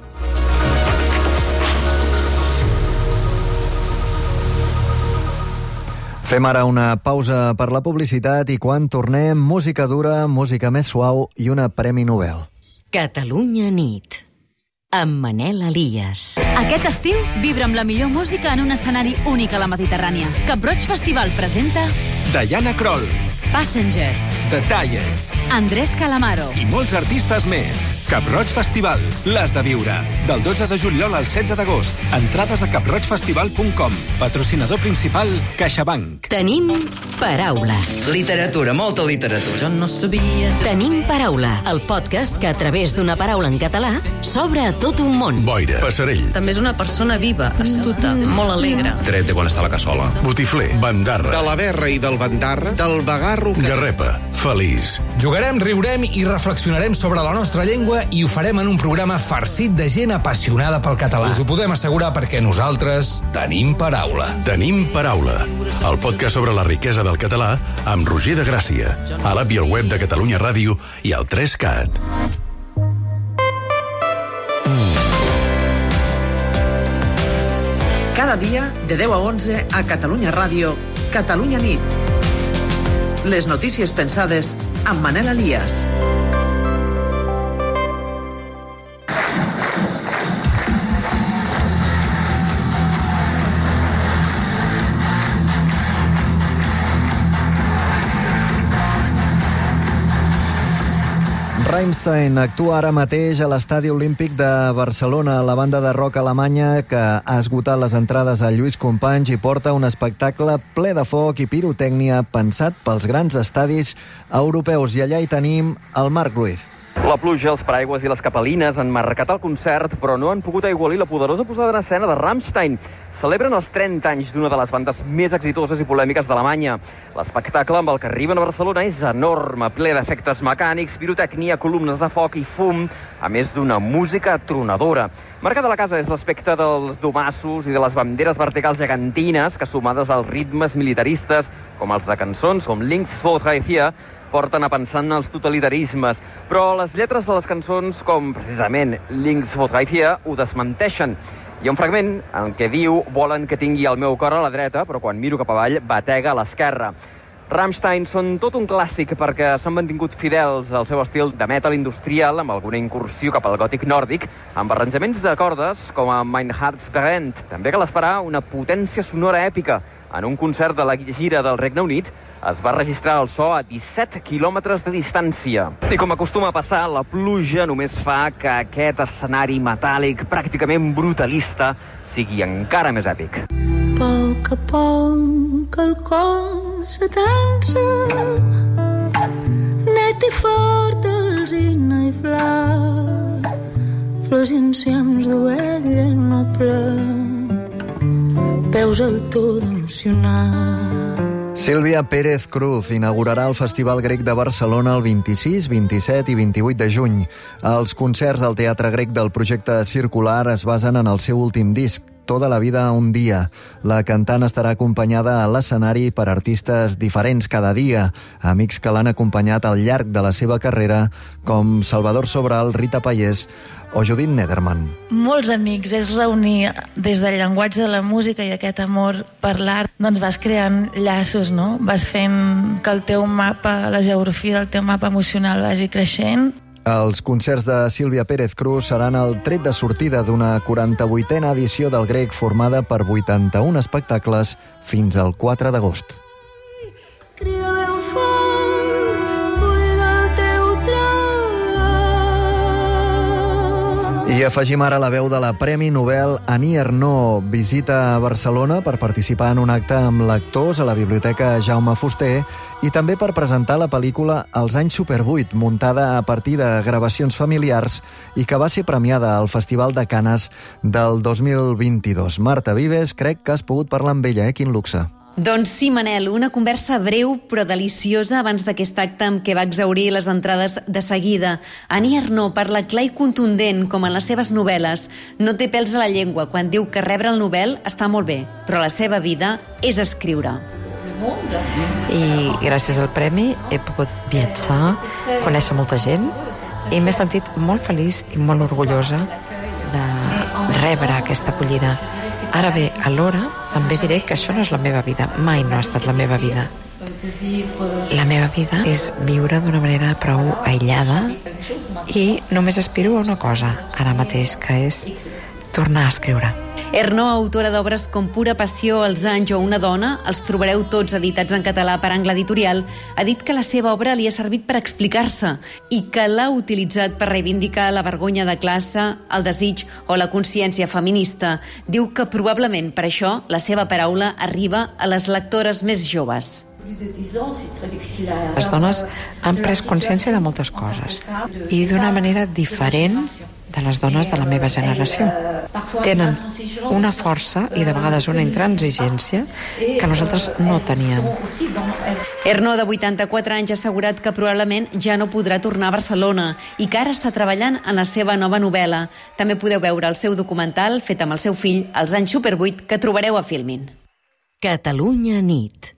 Fem ara una pausa per la publicitat i quan tornem, música dura, música més suau i una Premi Nobel. Catalunya nit, amb Manel Elias. Aquest estiu, vibra amb la millor música en un escenari únic a la Mediterrània. Cap Roig Festival presenta Diana Kroll, Passenger, The Tallets, Andrés Calamaro i molts artistes més. Cap Roig Festival, l'has de viure. Del 12 de juliol al 16 d'agost. Entrades a caproigfestival.com. Patrocinador principal, CaixaBank. Tenim paraula. Literatura, molta literatura. Jo no sabia. Tenim paraula, el podcast que a través d'una paraula en català s'obre a tot un món. Boira, Passerell. També és una persona viva, astuta, molt alegre. Tret de quan està a la cassola. Botifler, Bandarra. De la Berra i del Bandarra, del Bagarro... Garrepa, feliç. Jugarem, riurem i reflexionarem sobre la nostra llengua i ho farem en un programa farcit de gent apassionada pel català. Us ho podem assegurar perquè nosaltres tenim paraula. Tenim paraula. El podcast sobre la riquesa del català amb Roger de Gràcia. A l'app i al web de Catalunya Ràdio i al 3CAT. Cada dia, de 10 a 11, a Catalunya Ràdio, Catalunya Nit. Les notícies pensades amb Manel Elias. Rammstein actua ara mateix a l'Estadi Olímpic de Barcelona. La banda de rock alemanya, que ha esgotat les entrades a Lluís Companys, i porta un espectacle ple de foc i pirotècnia pensat pels grans estadis europeus. I allà hi tenim el Marc Ruiz. La pluja, els paraigües i les capelines han marcat el concert, però no han pogut aigualir la poderosa posada en escena de Rammstein. Celebren els 30 anys d'una de les bandes més exitoses i polèmiques d'Alemanya. L'espectacle amb el que arriben a Barcelona és enorme, ple d'efectes mecànics, pirotècnia, columnes de foc i fum, a més d'una música atronadora. Marca de la casa és l'aspecte dels domassos i de les banderes verticals gegantines que, sumades als ritmes militaristes, com els de cançons com Links vor drei vier, porten a pensar en els totalitarismes. Però les lletres de les cançons, com precisament Links vor drei vier, ho desmenteixen. Hi ha un fragment en què diu: volen que tingui el meu cor a la dreta, però quan miro cap avall batega a l'esquerra. Rammstein són tot un clàssic perquè s'han mantingut fidels al seu estil de metal industrial, amb alguna incursió cap al gòtic nòrdic, amb arranjaments de cordes com a Mein Herz brennt. També cal esperar una potència sonora èpica. En un concert de la gira del Regne Unit es va registrar el so a 17 quilòmetres de distància. I com acostuma a passar, la pluja només fa que aquest escenari metàl·lic pràcticament brutalista sigui encara més èpic. Poc a poc el cor se tensa, net i fort alzina i fla, flors i enciams d'ovella noble, veus el to d'emocionar. Sílvia Pérez Cruz inaugurarà el Festival Grec de Barcelona el 26, 27 i 28 de juny. Els concerts al Teatre Grec del projecte Circular es basen en el seu últim disc, Toda la vida un dia. La cantant estarà acompanyada a l'escenari per artistes diferents cada dia, amics que l'han acompanyat al llarg de la seva carrera, com Salvador Sobral, Rita Payés o Judit Nederman. Molts amics, és reunir des del llenguatge de la música i aquest amor per l'art, doncs vas creant llaços, no? Vas fent que el teu mapa, la geografia del teu mapa emocional vagi creixent. Els concerts de Sílvia Pérez Cruz seran el tret de sortida d'una 48a edició del Grec formada per 81 espectacles fins al 4 d'agost. Crida ben fort, cuida el teu tram. I afegim ara la veu de la Premi Nobel Annie Ernaux. Visita a Barcelona per participar en un acte amb lectors a la Biblioteca Jaume Fuster i també per presentar la pel·lícula Els anys Super 8, muntada a partir de gravacions familiars i que va ser premiada al Festival de Canes del 2022. Marta Vives, crec que has pogut parlar amb ella, Quin luxe. Doncs sí, Manel, una conversa breu però deliciosa abans d'aquest acte amb què va exhaurir les entrades de seguida. Annie Ernaux parla clar i contundent, com en les seves novel·les. No té pèls a la llengua quan diu que rebre el Nobel està molt bé, però la seva vida és escriure. I gràcies al premi he pogut viatjar, conèixer molta gent i m'he sentit molt feliç i molt orgullosa de rebre aquesta acollida. Ara bé, alhora, també diré que això no és la meva vida. Mai no ha estat la meva vida. La meva vida és viure d'una manera prou aïllada i només aspiro a una cosa ara mateix, que és tornar a escriure. Ernaux, autora d'obres com Pura passió, Els anys o Una dona, els trobareu tots editats en català per Angle Editorial, ha dit que la seva obra li ha servit per explicar-se i que l'ha utilitzat per reivindicar la vergonya de classe, el desig o la consciència feminista. Diu que probablement per això la seva paraula arriba a les lectores més joves. Les dones han pres consciència de moltes coses i d'una manera diferent de les dones de la meva generació. Tenen una força i de vegades una intransigència que nosaltres no teníem. Ernaux, de 84 anys, ha assegurat que probablement ja no podrà tornar a Barcelona i que ara està treballant en la seva nova novel·la. També podeu veure el seu documental, fet amb el seu fill, Els anys Super 8, que trobareu a Filmin. Catalunya nit.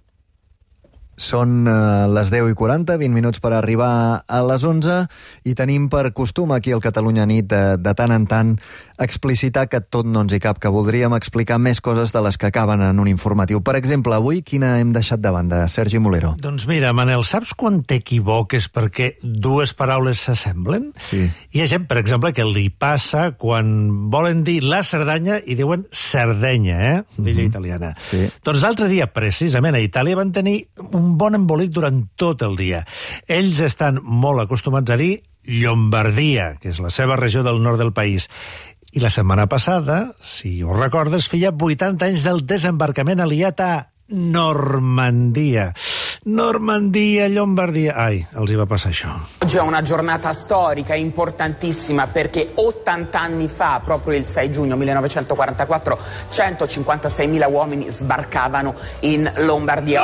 Són les 10:40, 20 minuts per arribar a les 11 i tenim per costum aquí al Catalunya Nit de tant en tant explicitar que tot no ens hi cap, que voldríem explicar més coses de les que acaben en un informatiu. Per exemple, avui quina hem deixat de banda? Sergi Molero. Doncs mira, Manel, saps quan t'equivoques perquè dues paraules s'assemblen? Sí. Hi ha gent, per exemple, que li passa quan volen dir la Cerdanya i diuen Sardenya, l'illa italiana. Sí. Doncs l'altre dia, precisament, a Itàlia van tenir un bon embolic durant tot el dia. Ells estan molt acostumats a dir Llombardia, que és la seva regió del nord del país. I la setmana passada, si ho recordes, feia 80 anys del desembarcament aliat a Normandia. Normandia, Llombardia... Ai, els hi va passar això. Oggi è una giornata storica importantissima perché 80 anni fa, proprio il 6 giugno 1944, 156.000 uomini sbarcavano in Lombardia.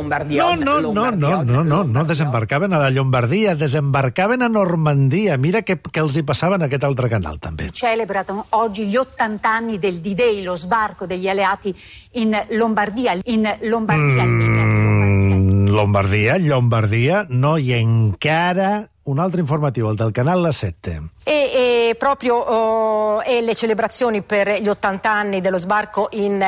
No desembarcaven a la Llombardia, desembarcaven a Normandia. Mira què els hi passava en aquest altre canal, també. Celebrano oggi gli 80 anni del D-Day, lo sbarco degli alleati in Lombardia. Lombardia, no, i encara un altre informatiu, el del canal La 7. E proprio le celebrazioni per gli 80 anni dello sbarco in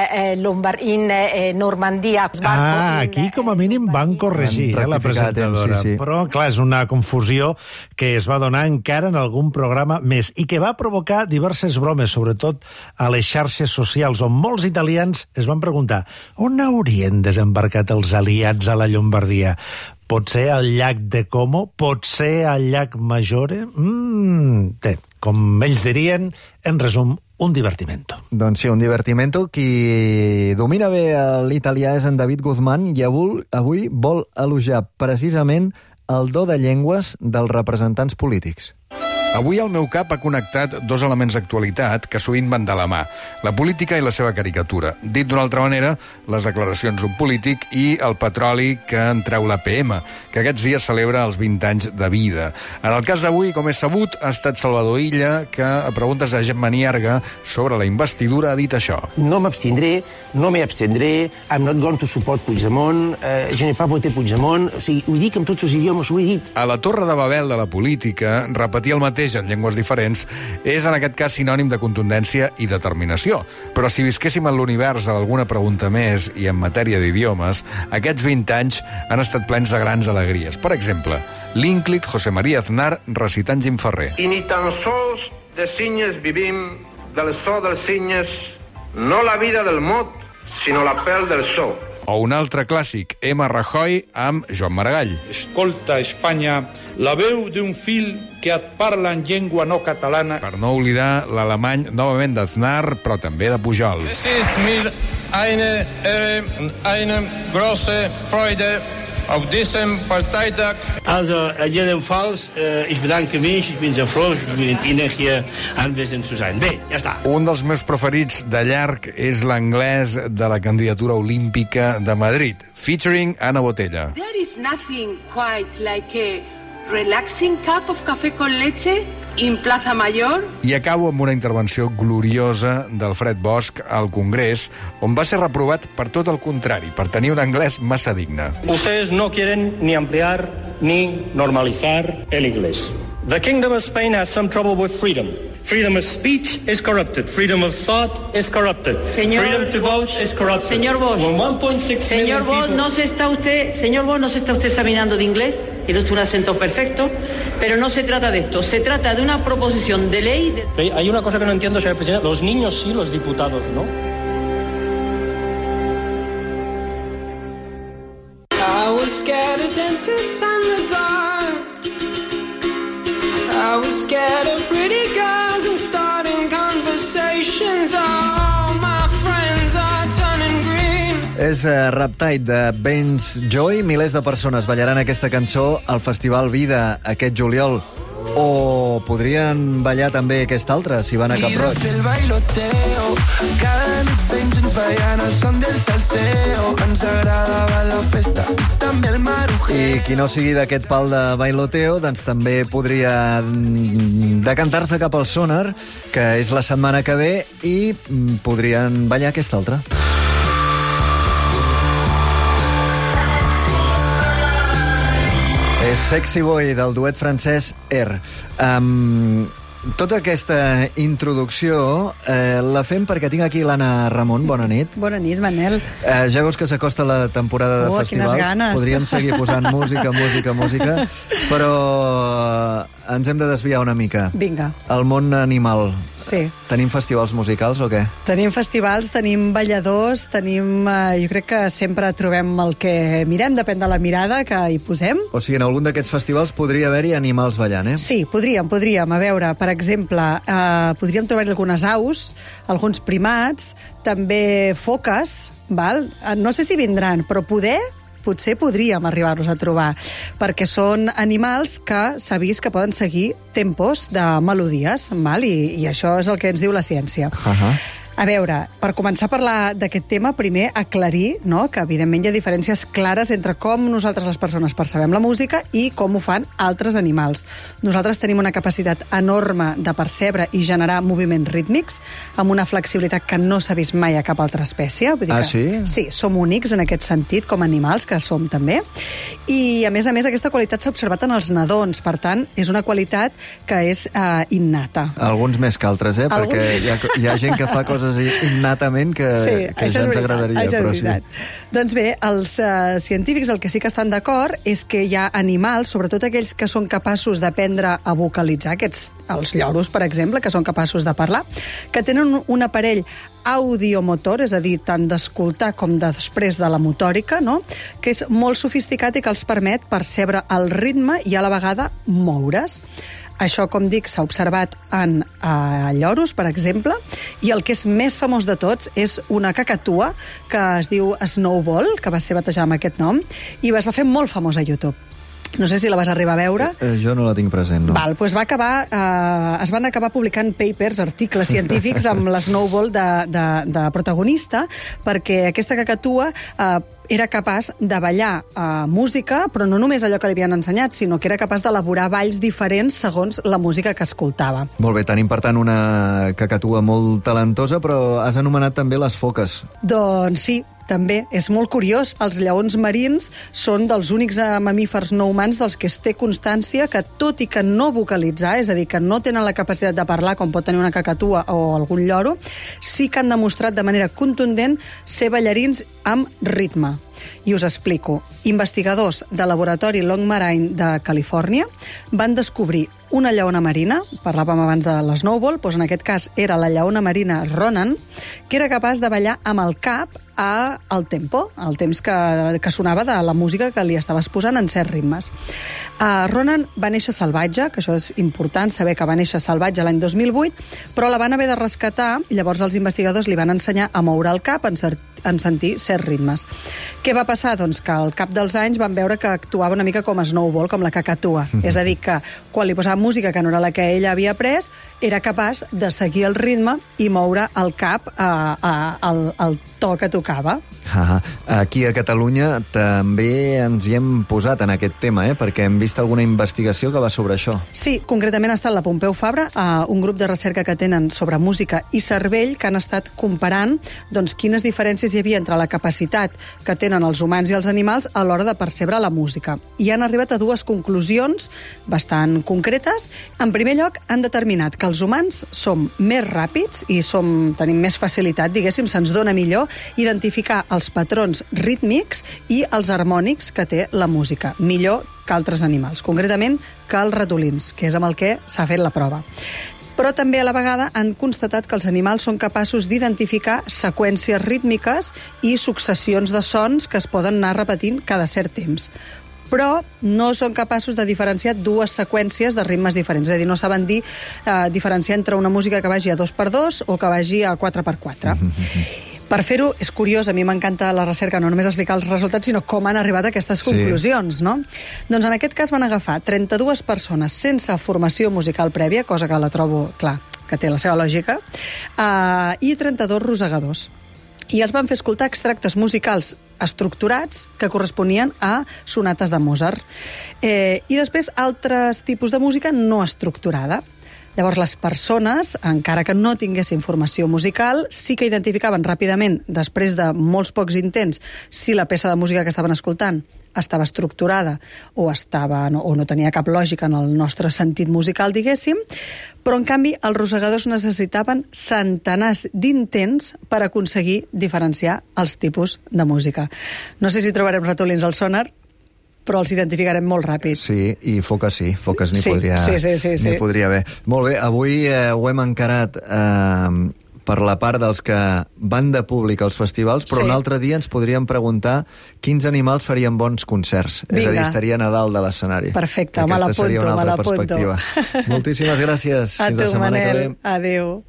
Normandia. Aquí com a mínim van corregir la presentadora. Sí. Però, clar, és una confusió que es va donar encara en algun programa més i que va provocar diverses bromes, sobretot a les xarxes socials, on molts italians es van preguntar on haurien desembarcat els aliats a la Llombardia? Potser al llac de Como? Potser al llac Maggiore? Com ells dirien, en resum, un divertimento. Doncs sí, un divertimento. Qui domina bé l'italià és en David Guzmán i avui vol elogiar precisament el do de llengües dels representants polítics. Avui el meu cap ha connectat dos elements d'actualitat que sovint van de la mà, la política i la seva caricatura. Dit d'una altra manera, les declaracions d'un polític i el petroli que en treu l'APM, que aquests dies celebra els 20 anys de vida. En el cas d'avui, com és sabut, ha estat Salvador Illa, que a preguntes de Gemma Nierga sobre la investidura ha dit això. No m'abstindré, no m'hi abstendré, I'm not going to support Puigdemont, je n'ai pas voté Puigdemont, o sigui, ho dic amb tots els idiomes, ho he dit. A la Torre de Babel de la política, repetir el mateix en llengües diferents és en aquest cas sinònim de contundència i determinació. Però si visquéssim en l'univers a alguna pregunta més i en matèria d'idiomes, aquests 20 anys han estat plens de grans alegries. Per exemple, l'ínclit José María Aznar recitant Jim Ferrer. I ni tan sols de cinyes vivim, del so dels cinyes, no la vida del mot, sinó la pèl del so. O un altre clàssic, M. Rajoy amb Joan Maragall. Escolta, Espanya, la veu d'un fill que et parla en llengua no catalana. Per no oblidar l'alemany novament d'Aznar, però també de Pujol. Es ist mir eine Ehre und eine große Freude auf diesem Parteitag. Also, jedenfalls, ich bedanke mich, ich bin sehr froh, mit Ihnen hier anwesend zu sein. Bé, ja està. Un dels meus preferits de llarg és l'anglès de la candidatura olímpica de Madrid, featuring Ana Botella. There is nothing quite like a relaxing cup of café con leche in Plaza Mayor. I acabo amb una intervenció gloriosa d'Alfred Bosch al Congrés, on va ser reprovat per tot el contrari, per tenir un anglès massa digne. Ustedes no quieren ni ampliar ni normalizar el inglés. The Kingdom of Spain has some trouble with freedom. Freedom of speech is corrupted. Freedom of thought is corrupted. Freedom to vote is corrupted. Señor Bosch, Señor Bosch, no se está usted examinando de inglés, tiene usted un acento perfecto, pero no se trata de esto, se trata de una proposición de ley. Hay una cosa que no entiendo, señor presidente, los niños sí, los diputados no. I was scared of dentists and the dark. I was scared of pretty girls and starting conversations. All my friends are turning green. És Riptide de Ben's Joy. Milers de persones ballaran aquesta cançó al Festival Vida aquest juliol. O podrien ballar també aquesta altra, si van a Cap Roig. Cada nit veig uns ballant al son del salseo. Ens agradava la festa i també el marujeo. I qui no sigui d'aquest pal de bailoteo, doncs també podria decantar-se cap al Sonar, que és la setmana que ve, i podrien ballar aquesta altra. És Sexy Boy, del duet francès Air. Tota aquesta introducció la fem perquè tinc aquí l'Anna Ramon. Bona nit. Bona nit, Manel. Ja veus que s'acosta la temporada de festivals. Quines ganes. Podríem seguir posant música, però ens hem de desviar una mica. Vinga. El món animal. Sí. Tenim festivals musicals o què? Tenim festivals, tenim balladors, tenim... jo crec que sempre trobem el que mirem, depèn de la mirada que hi posem. O sigui, en algun d'aquests festivals podria haver-hi animals ballant, eh? Sí, podríem. A veure, per exemple, podríem trobar algunes aus, alguns primats, també foques, val? No sé si vindran, però potser podríem arribar-los a trobar, perquè són animals que s'ha vist que poden seguir tempos de melodies, val? I això és el que ens diu la ciència. A veure, per començar a parlar d'aquest tema, primer aclarir, no?, que evidentment hi ha diferències clares entre com nosaltres les persones percebem la música i com ho fan altres animals. Nosaltres tenim una capacitat enorme de percebre i generar moviments rítmics amb una flexibilitat que no s'ha vist mai a cap altra espècie. Vull dir que, sí? Sí, som únics en aquest sentit, com a animals, que som també. I, a més, aquesta qualitat s'ha observat en els nadons. Per tant, és una qualitat que és innata. Alguns més que altres, perquè hi ha gent que fa coses innatament que ja ens agradaria. Però sí. Doncs bé, els científics el que sí que estan d'acord és que hi ha animals, sobretot aquells que són capaços d'aprendre a vocalitzar, els lloros, per exemple, que són capaços de parlar, que tenen un aparell audiomotor, és a dir, tant d'escoltar com després de la motòrica, no?, que és molt sofisticat i que els permet percebre el ritme i a la vegada moure's. Això, com dic, s'ha observat en lloros, per exemple, i el que és més famós de tots és una cacatua que es diu Snowball, que va ser batejada amb aquest nom, i es va fer molt famós a YouTube. No sé si la vas arribar a veure. Jo no la tinc present, no. Val, doncs es van acabar publicant papers, articles científics amb l'Snowball de protagonista, perquè aquesta cacatua era capaç de ballar música, però no només allò que li havien ensenyat, sinó que era capaç d'elaborar balls diferents segons la música que escoltava. Molt bé, tenim per tant una cacatua molt talentosa, però has anomenat també les foques. Doncs sí, també. És molt curiós. Els lleons marins són dels únics mamífers no humans dels que es té constància que, tot i que no vocalitzar, és a dir, que no tenen la capacitat de parlar com pot tenir una cacatua o algun lloro, sí que han demostrat de manera contundent ser ballarins amb ritme. I us explico. Investigadors del laboratori Long Marine de Califòrnia van descobrir una lleona marina, parlàvem abans de l'Snowball, doncs en aquest cas era la lleona marina Ronan, que era capaç de ballar amb el cap al tempo, al temps que sonava de la música que li estaves posant en certs ritmes. Ronan va néixer salvatge, que això és important saber que va néixer salvatge l'any 2008, però la van haver de rescatar i llavors els investigadors li van ensenyar a moure el cap en sentir certs ritmes. Què va passar? Doncs que al cap dels anys van veure que actuava una mica com a Snowball, com la cacatua. És a dir, que quan li posava música que no era la que ella havia après, era capaç de seguir el ritme i moure el cap al to que tocava. Aquí a Catalunya també ens hi hem posat en aquest tema, perquè hem vist alguna investigació que va sobre això. Sí, concretament ha estat la Pompeu Fabra, un grup de recerca que tenen sobre música i cervell, que han estat comparant quines diferències hi havia entre la capacitat que tenen tenen els humans i els animals a l'hora de percebre la música. I han arribat a dues conclusions bastant concretes. En primer lloc, han determinat que els humans som més ràpids i tenim més facilitat, diguéssim, se'ns dona millor identificar els patrons rítmics i els harmònics que té la música. Millor que altres animals, concretament que els ratolins, que és amb el que s'ha fet la prova. Però també a la vegada han constatat que els animals són capaços d'identificar seqüències rítmiques i successions de sons que es poden anar repetint cada cert temps. Però no són capaços de diferenciar dues seqüències de ritmes diferents. És a dir, no saben diferenciar entre una música que vagi a 2x2 o que vagi a 4x4. Per fer-ho, és curiós, a mi m'encanta la recerca, no només explicar els resultats, sinó com han arribat a aquestes conclusions, no? Doncs en aquest cas van agafar 32 persones sense formació musical prèvia, cosa que la trobo, clar, que té la seva lògica, i 32 rosegadors. I els van fer escoltar extractes musicals estructurats que corresponien a sonates de Mozart. I després altres tipus de música no estructurada. Llavors, les persones, encara que no tinguessin formació musical, sí que identificaven ràpidament, després de molts pocs intents, si la peça de música que estaven escoltant estava estructurada o no tenia cap lògica en el nostre sentit musical, diguéssim, però, en canvi, els rosegadors necessitaven centenars d'intents per aconseguir diferenciar els tipus de música. No sé si trobarem ratolins al sonar, però els identificarem molt ràpid. Sí, i foques sí, foques n'hi podria haver. Molt bé, avui ho hem encarat per la part dels que van de públic als festivals, però un altre dia ens podríem preguntar quins animals farien bons concerts. Vinga. És a dir, estarien a dalt de l'escenari. Perfecte, me l'apunto. Aquesta seria una altra perspectiva. Moltíssimes gràcies. A tu, Manel. Adéu.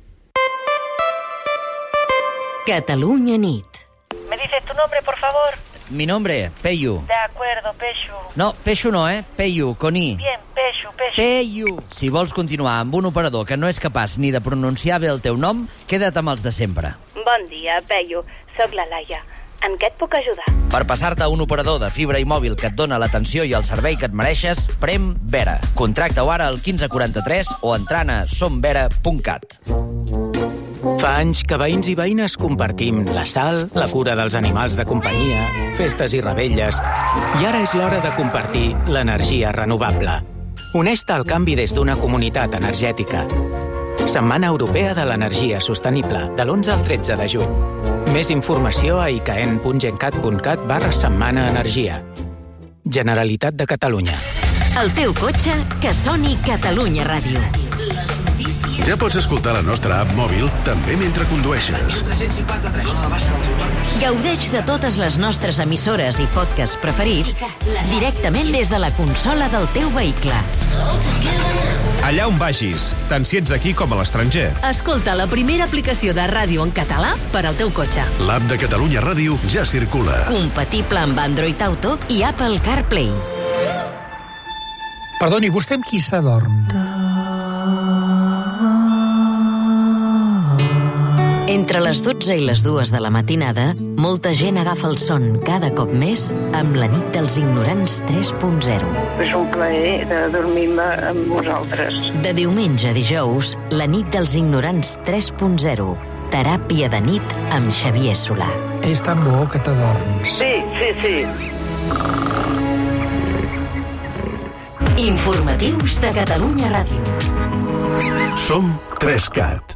Catalunya nit. ¿Me dices tu nombre, por favor? Mi nombre, Peyu. De acuerdo, Peyu. No, Peyu no, Peyu, con I. Bien, Peyu. Peyu. Si vols continuar amb un operador que no és capaç ni de pronunciar bé el teu nom, queda't amb els de sempre. Bon dia, Peyu. Soc la Laia. En què et puc ajudar? Per passar-te a un operador de fibra i mòbil que et dona l'atenció i el servei que et mereixes, prem Vera. Contracta-ho ara al 1543 o entrant a somvera.cat. Fa anys que veïns i veïnes compartim la sal, la cura dels animals de companyia, festes i revetlles, i ara és l'hora de compartir l'energia renovable. Uneix-te al canvi des d'una comunitat energètica. Setmana Europea de l'Energia Sostenible, de l'11 al 13 de juny. Més informació a icaen.gencat.cat/setmana energia. Generalitat de Catalunya. El teu cotxe, que soni Catalunya Ràdio. Ja pots escoltar la nostra app mòbil també mentre condueixes. Gaudeix de totes les nostres emissores i podcasts preferits directament des de la consola del teu vehicle. Allà on vagis, tant si ets aquí com a l'estranger. Escolta la primera aplicació de ràdio en català per al teu cotxe. L'app de Catalunya Ràdio ja circula. Compatible amb Android Auto i Apple CarPlay. Perdoni, vostè amb qui s'adorm? Entre les 12 i les 2 de la matinada, molta gent agafa el son cada cop més amb la nit dels ignorants 3.0. És un plaer de dormir-me amb vosaltres. De diumenge a dijous, la nit dels ignorants 3.0. Teràpia de nit amb Xavier Solà. És tan bo que t'adorms. Sí. Informatius de Catalunya Ràdio. Som 3CAT.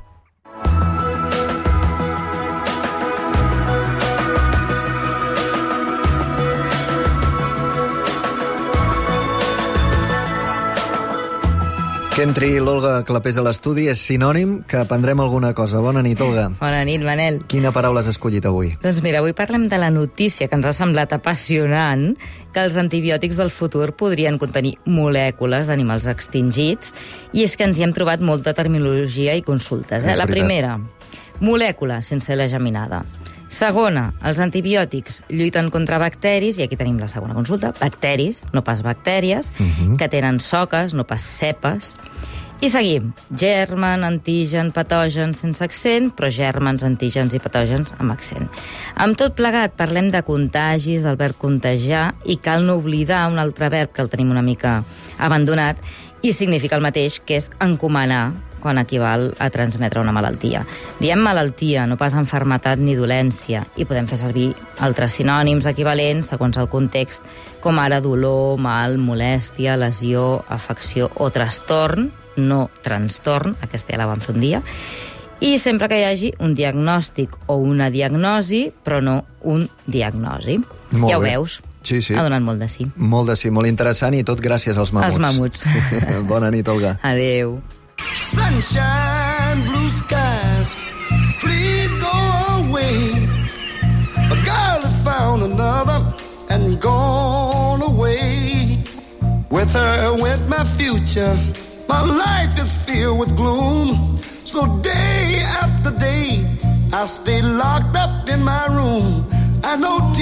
Que entri l'Olga Clapés a l'estudi és sinònim que aprendrem alguna cosa. Bona nit, Olga. Bona nit, Manel. Quina paraula has escollit avui? Doncs mira, avui parlem de la notícia que ens ha semblat apassionant, que els antibiòtics del futur podrien contenir molècules d'animals extingits, i és que ens hi hem trobat molta terminologia i consultes. La primera, molècula sense la geminada. Segona, els antibiòtics lluiten contra bacteris, i aquí tenim la segona consulta, bacteris, no pas bactèries, que tenen soques, no pas cepes. I seguim, germen, antigen, patogen sense accent, però gèrmens, antígens i patògens amb accent. Amb tot plegat parlem de contagis, del verb contagiar, i cal no oblidar un altre verb que el tenim una mica abandonat, i significa el mateix, que és encomanar, quan equival a transmetre una malaltia. Diem malaltia, no pas enfermetat ni dolència, i podem fer servir altres sinònims equivalents segons el context, com ara dolor, mal, molèstia, lesió, afecció o trastorn, no trastorn, aquesta ja la vam fer un dia, i sempre que hi hagi un diagnòstic o una diagnosi, però no un diagnosi. Molt ja ho bé. veus. Sí, sí. Ha donat molt de sí. Molt de sí, molt interessant, i tot gràcies als mamuts. Els mamuts. Bona nit, Olga. Adéu. Sunshine, blue skies, please go away. A girl has found another and gone away. With her went my future. My life is filled with gloom. So day after day, I stay locked up in my room. I know to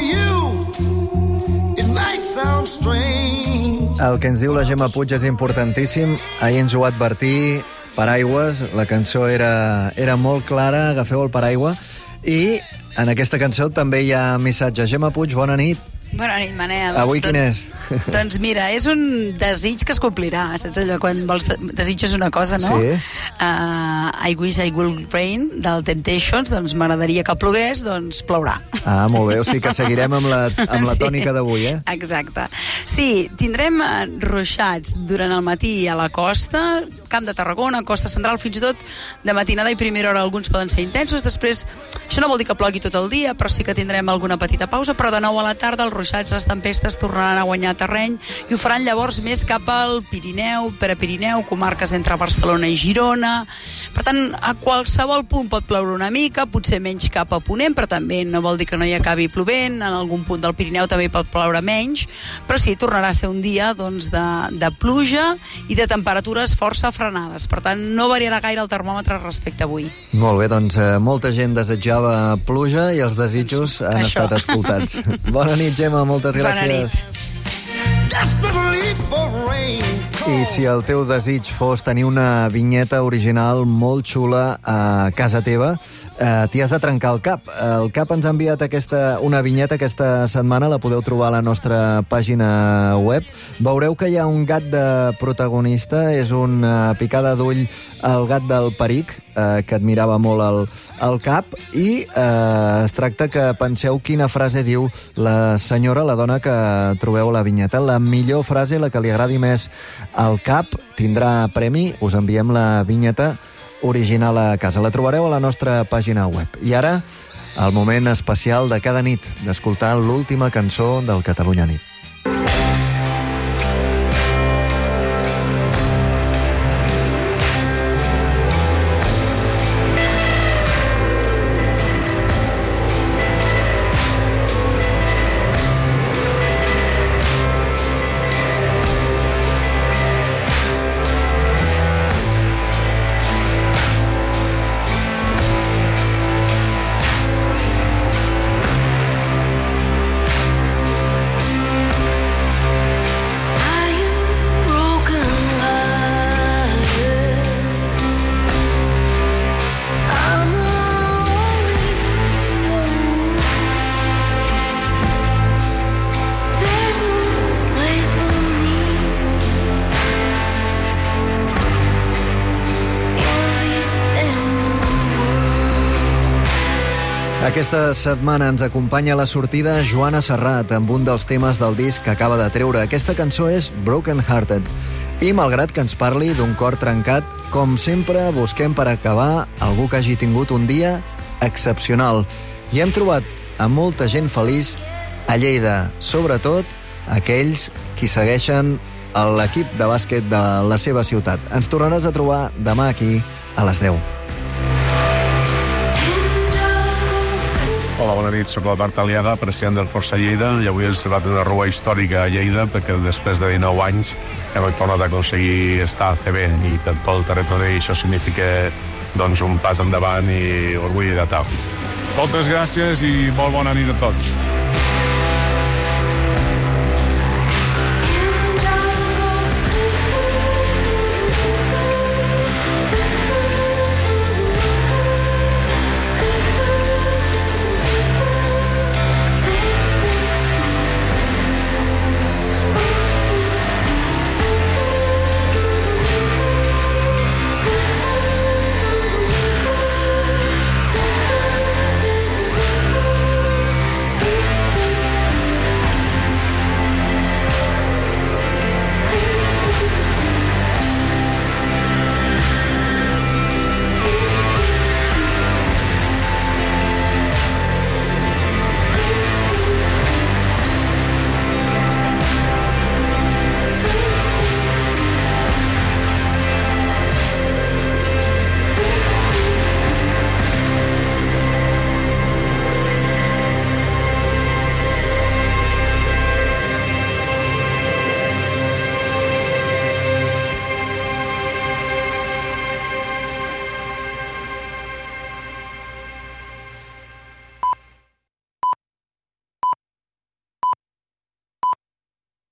you, it might sound strange. El que ens diu la Gemma Puig és importantíssim. Ahir ens ho va advertir, paraigües, la cançó era molt clara, agafeu el paraigua. I en aquesta cançó també hi ha missatge. Gemma Puig, bona nit. Bona nit, Manel. Avui quin és? Doncs mira, és un desig que es complirà. Saps allò, quan vols desitges una cosa, no? Sí. I wish I would rain, del Temptations, doncs m'agradaria que plogués, doncs plourà. Ah, molt bé, o sigui que seguirem amb la tònica d'avui, eh? Exacte. Sí, tindrem ruixats durant el matí a la costa, Camp de Tarragona, Costa Central, fins i tot de matinada i primera hora alguns poden ser intensos. Després, això no vol dir que plogui tot el dia, però sí que tindrem alguna petita pausa, però de nou a la tarda els ruixats, les tempestes tornaran a guanyar terreny i ho faran llavors més cap al Pirineu, Prepirineu, comarques entre Barcelona i Girona. Per tant, a qualsevol punt pot ploure una mica, potser menys cap a Ponent, però també no vol dir que no hi acabi plovent. En algun punt del Pirineu també pot ploure menys, però sí, tornarà a ser un dia doncs, de pluja i de temperatures força frenades. Per tant, no variarà gaire el termòmetre respecte a avui. Molt bé, doncs molta gent desitjava pluja i els desitjos han estat escoltats. Bona nit, Gemma, moltes gràcies. I si el teu desig fos tenir una vinyeta original molt xula a casa teva, t'hi has de trencar el cap. El CAP ens ha enviat una vinyeta aquesta setmana, la podeu trobar a la nostra pàgina web. Veureu que hi ha un gat de protagonista, és una picada d'ull al gat del Peric, que admirava molt el CAP, i es tracta que penseu quina frase diu la senyora, la dona que trobeu a la vinyeta. La millor frase, la que li agradi més al CAP, tindrà premi. Us enviem la vinyeta original a casa. La trobareu a la nostra pàgina web. I ara, el moment especial de cada nit, d'escoltar l'última cançó del Catalunya Nit. Aquesta setmana ens acompanya a la sortida Joana Serrat amb un dels temes del disc que acaba de treure. Aquesta cançó és Broken Hearted. I malgrat que ens parli d'un cor trencat, com sempre busquem per acabar algú que hagi tingut un dia excepcional. I hem trobat a molta gent feliç a Lleida, sobretot aquells qui segueixen l'equip de bàsquet de la seva ciutat. Ens tornaràs a trobar demà aquí a les 10. Hola, bona nit. Soc l'Albert Aliaga, president del Força Lleida, i avui hem celebrat una rua històrica a Lleida perquè després de 19 anys hem tornat a aconseguir estar a CB i per tot el territori això significa doncs, un pas endavant i orgull de tal. Moltes gràcies i molt bona nit a tots.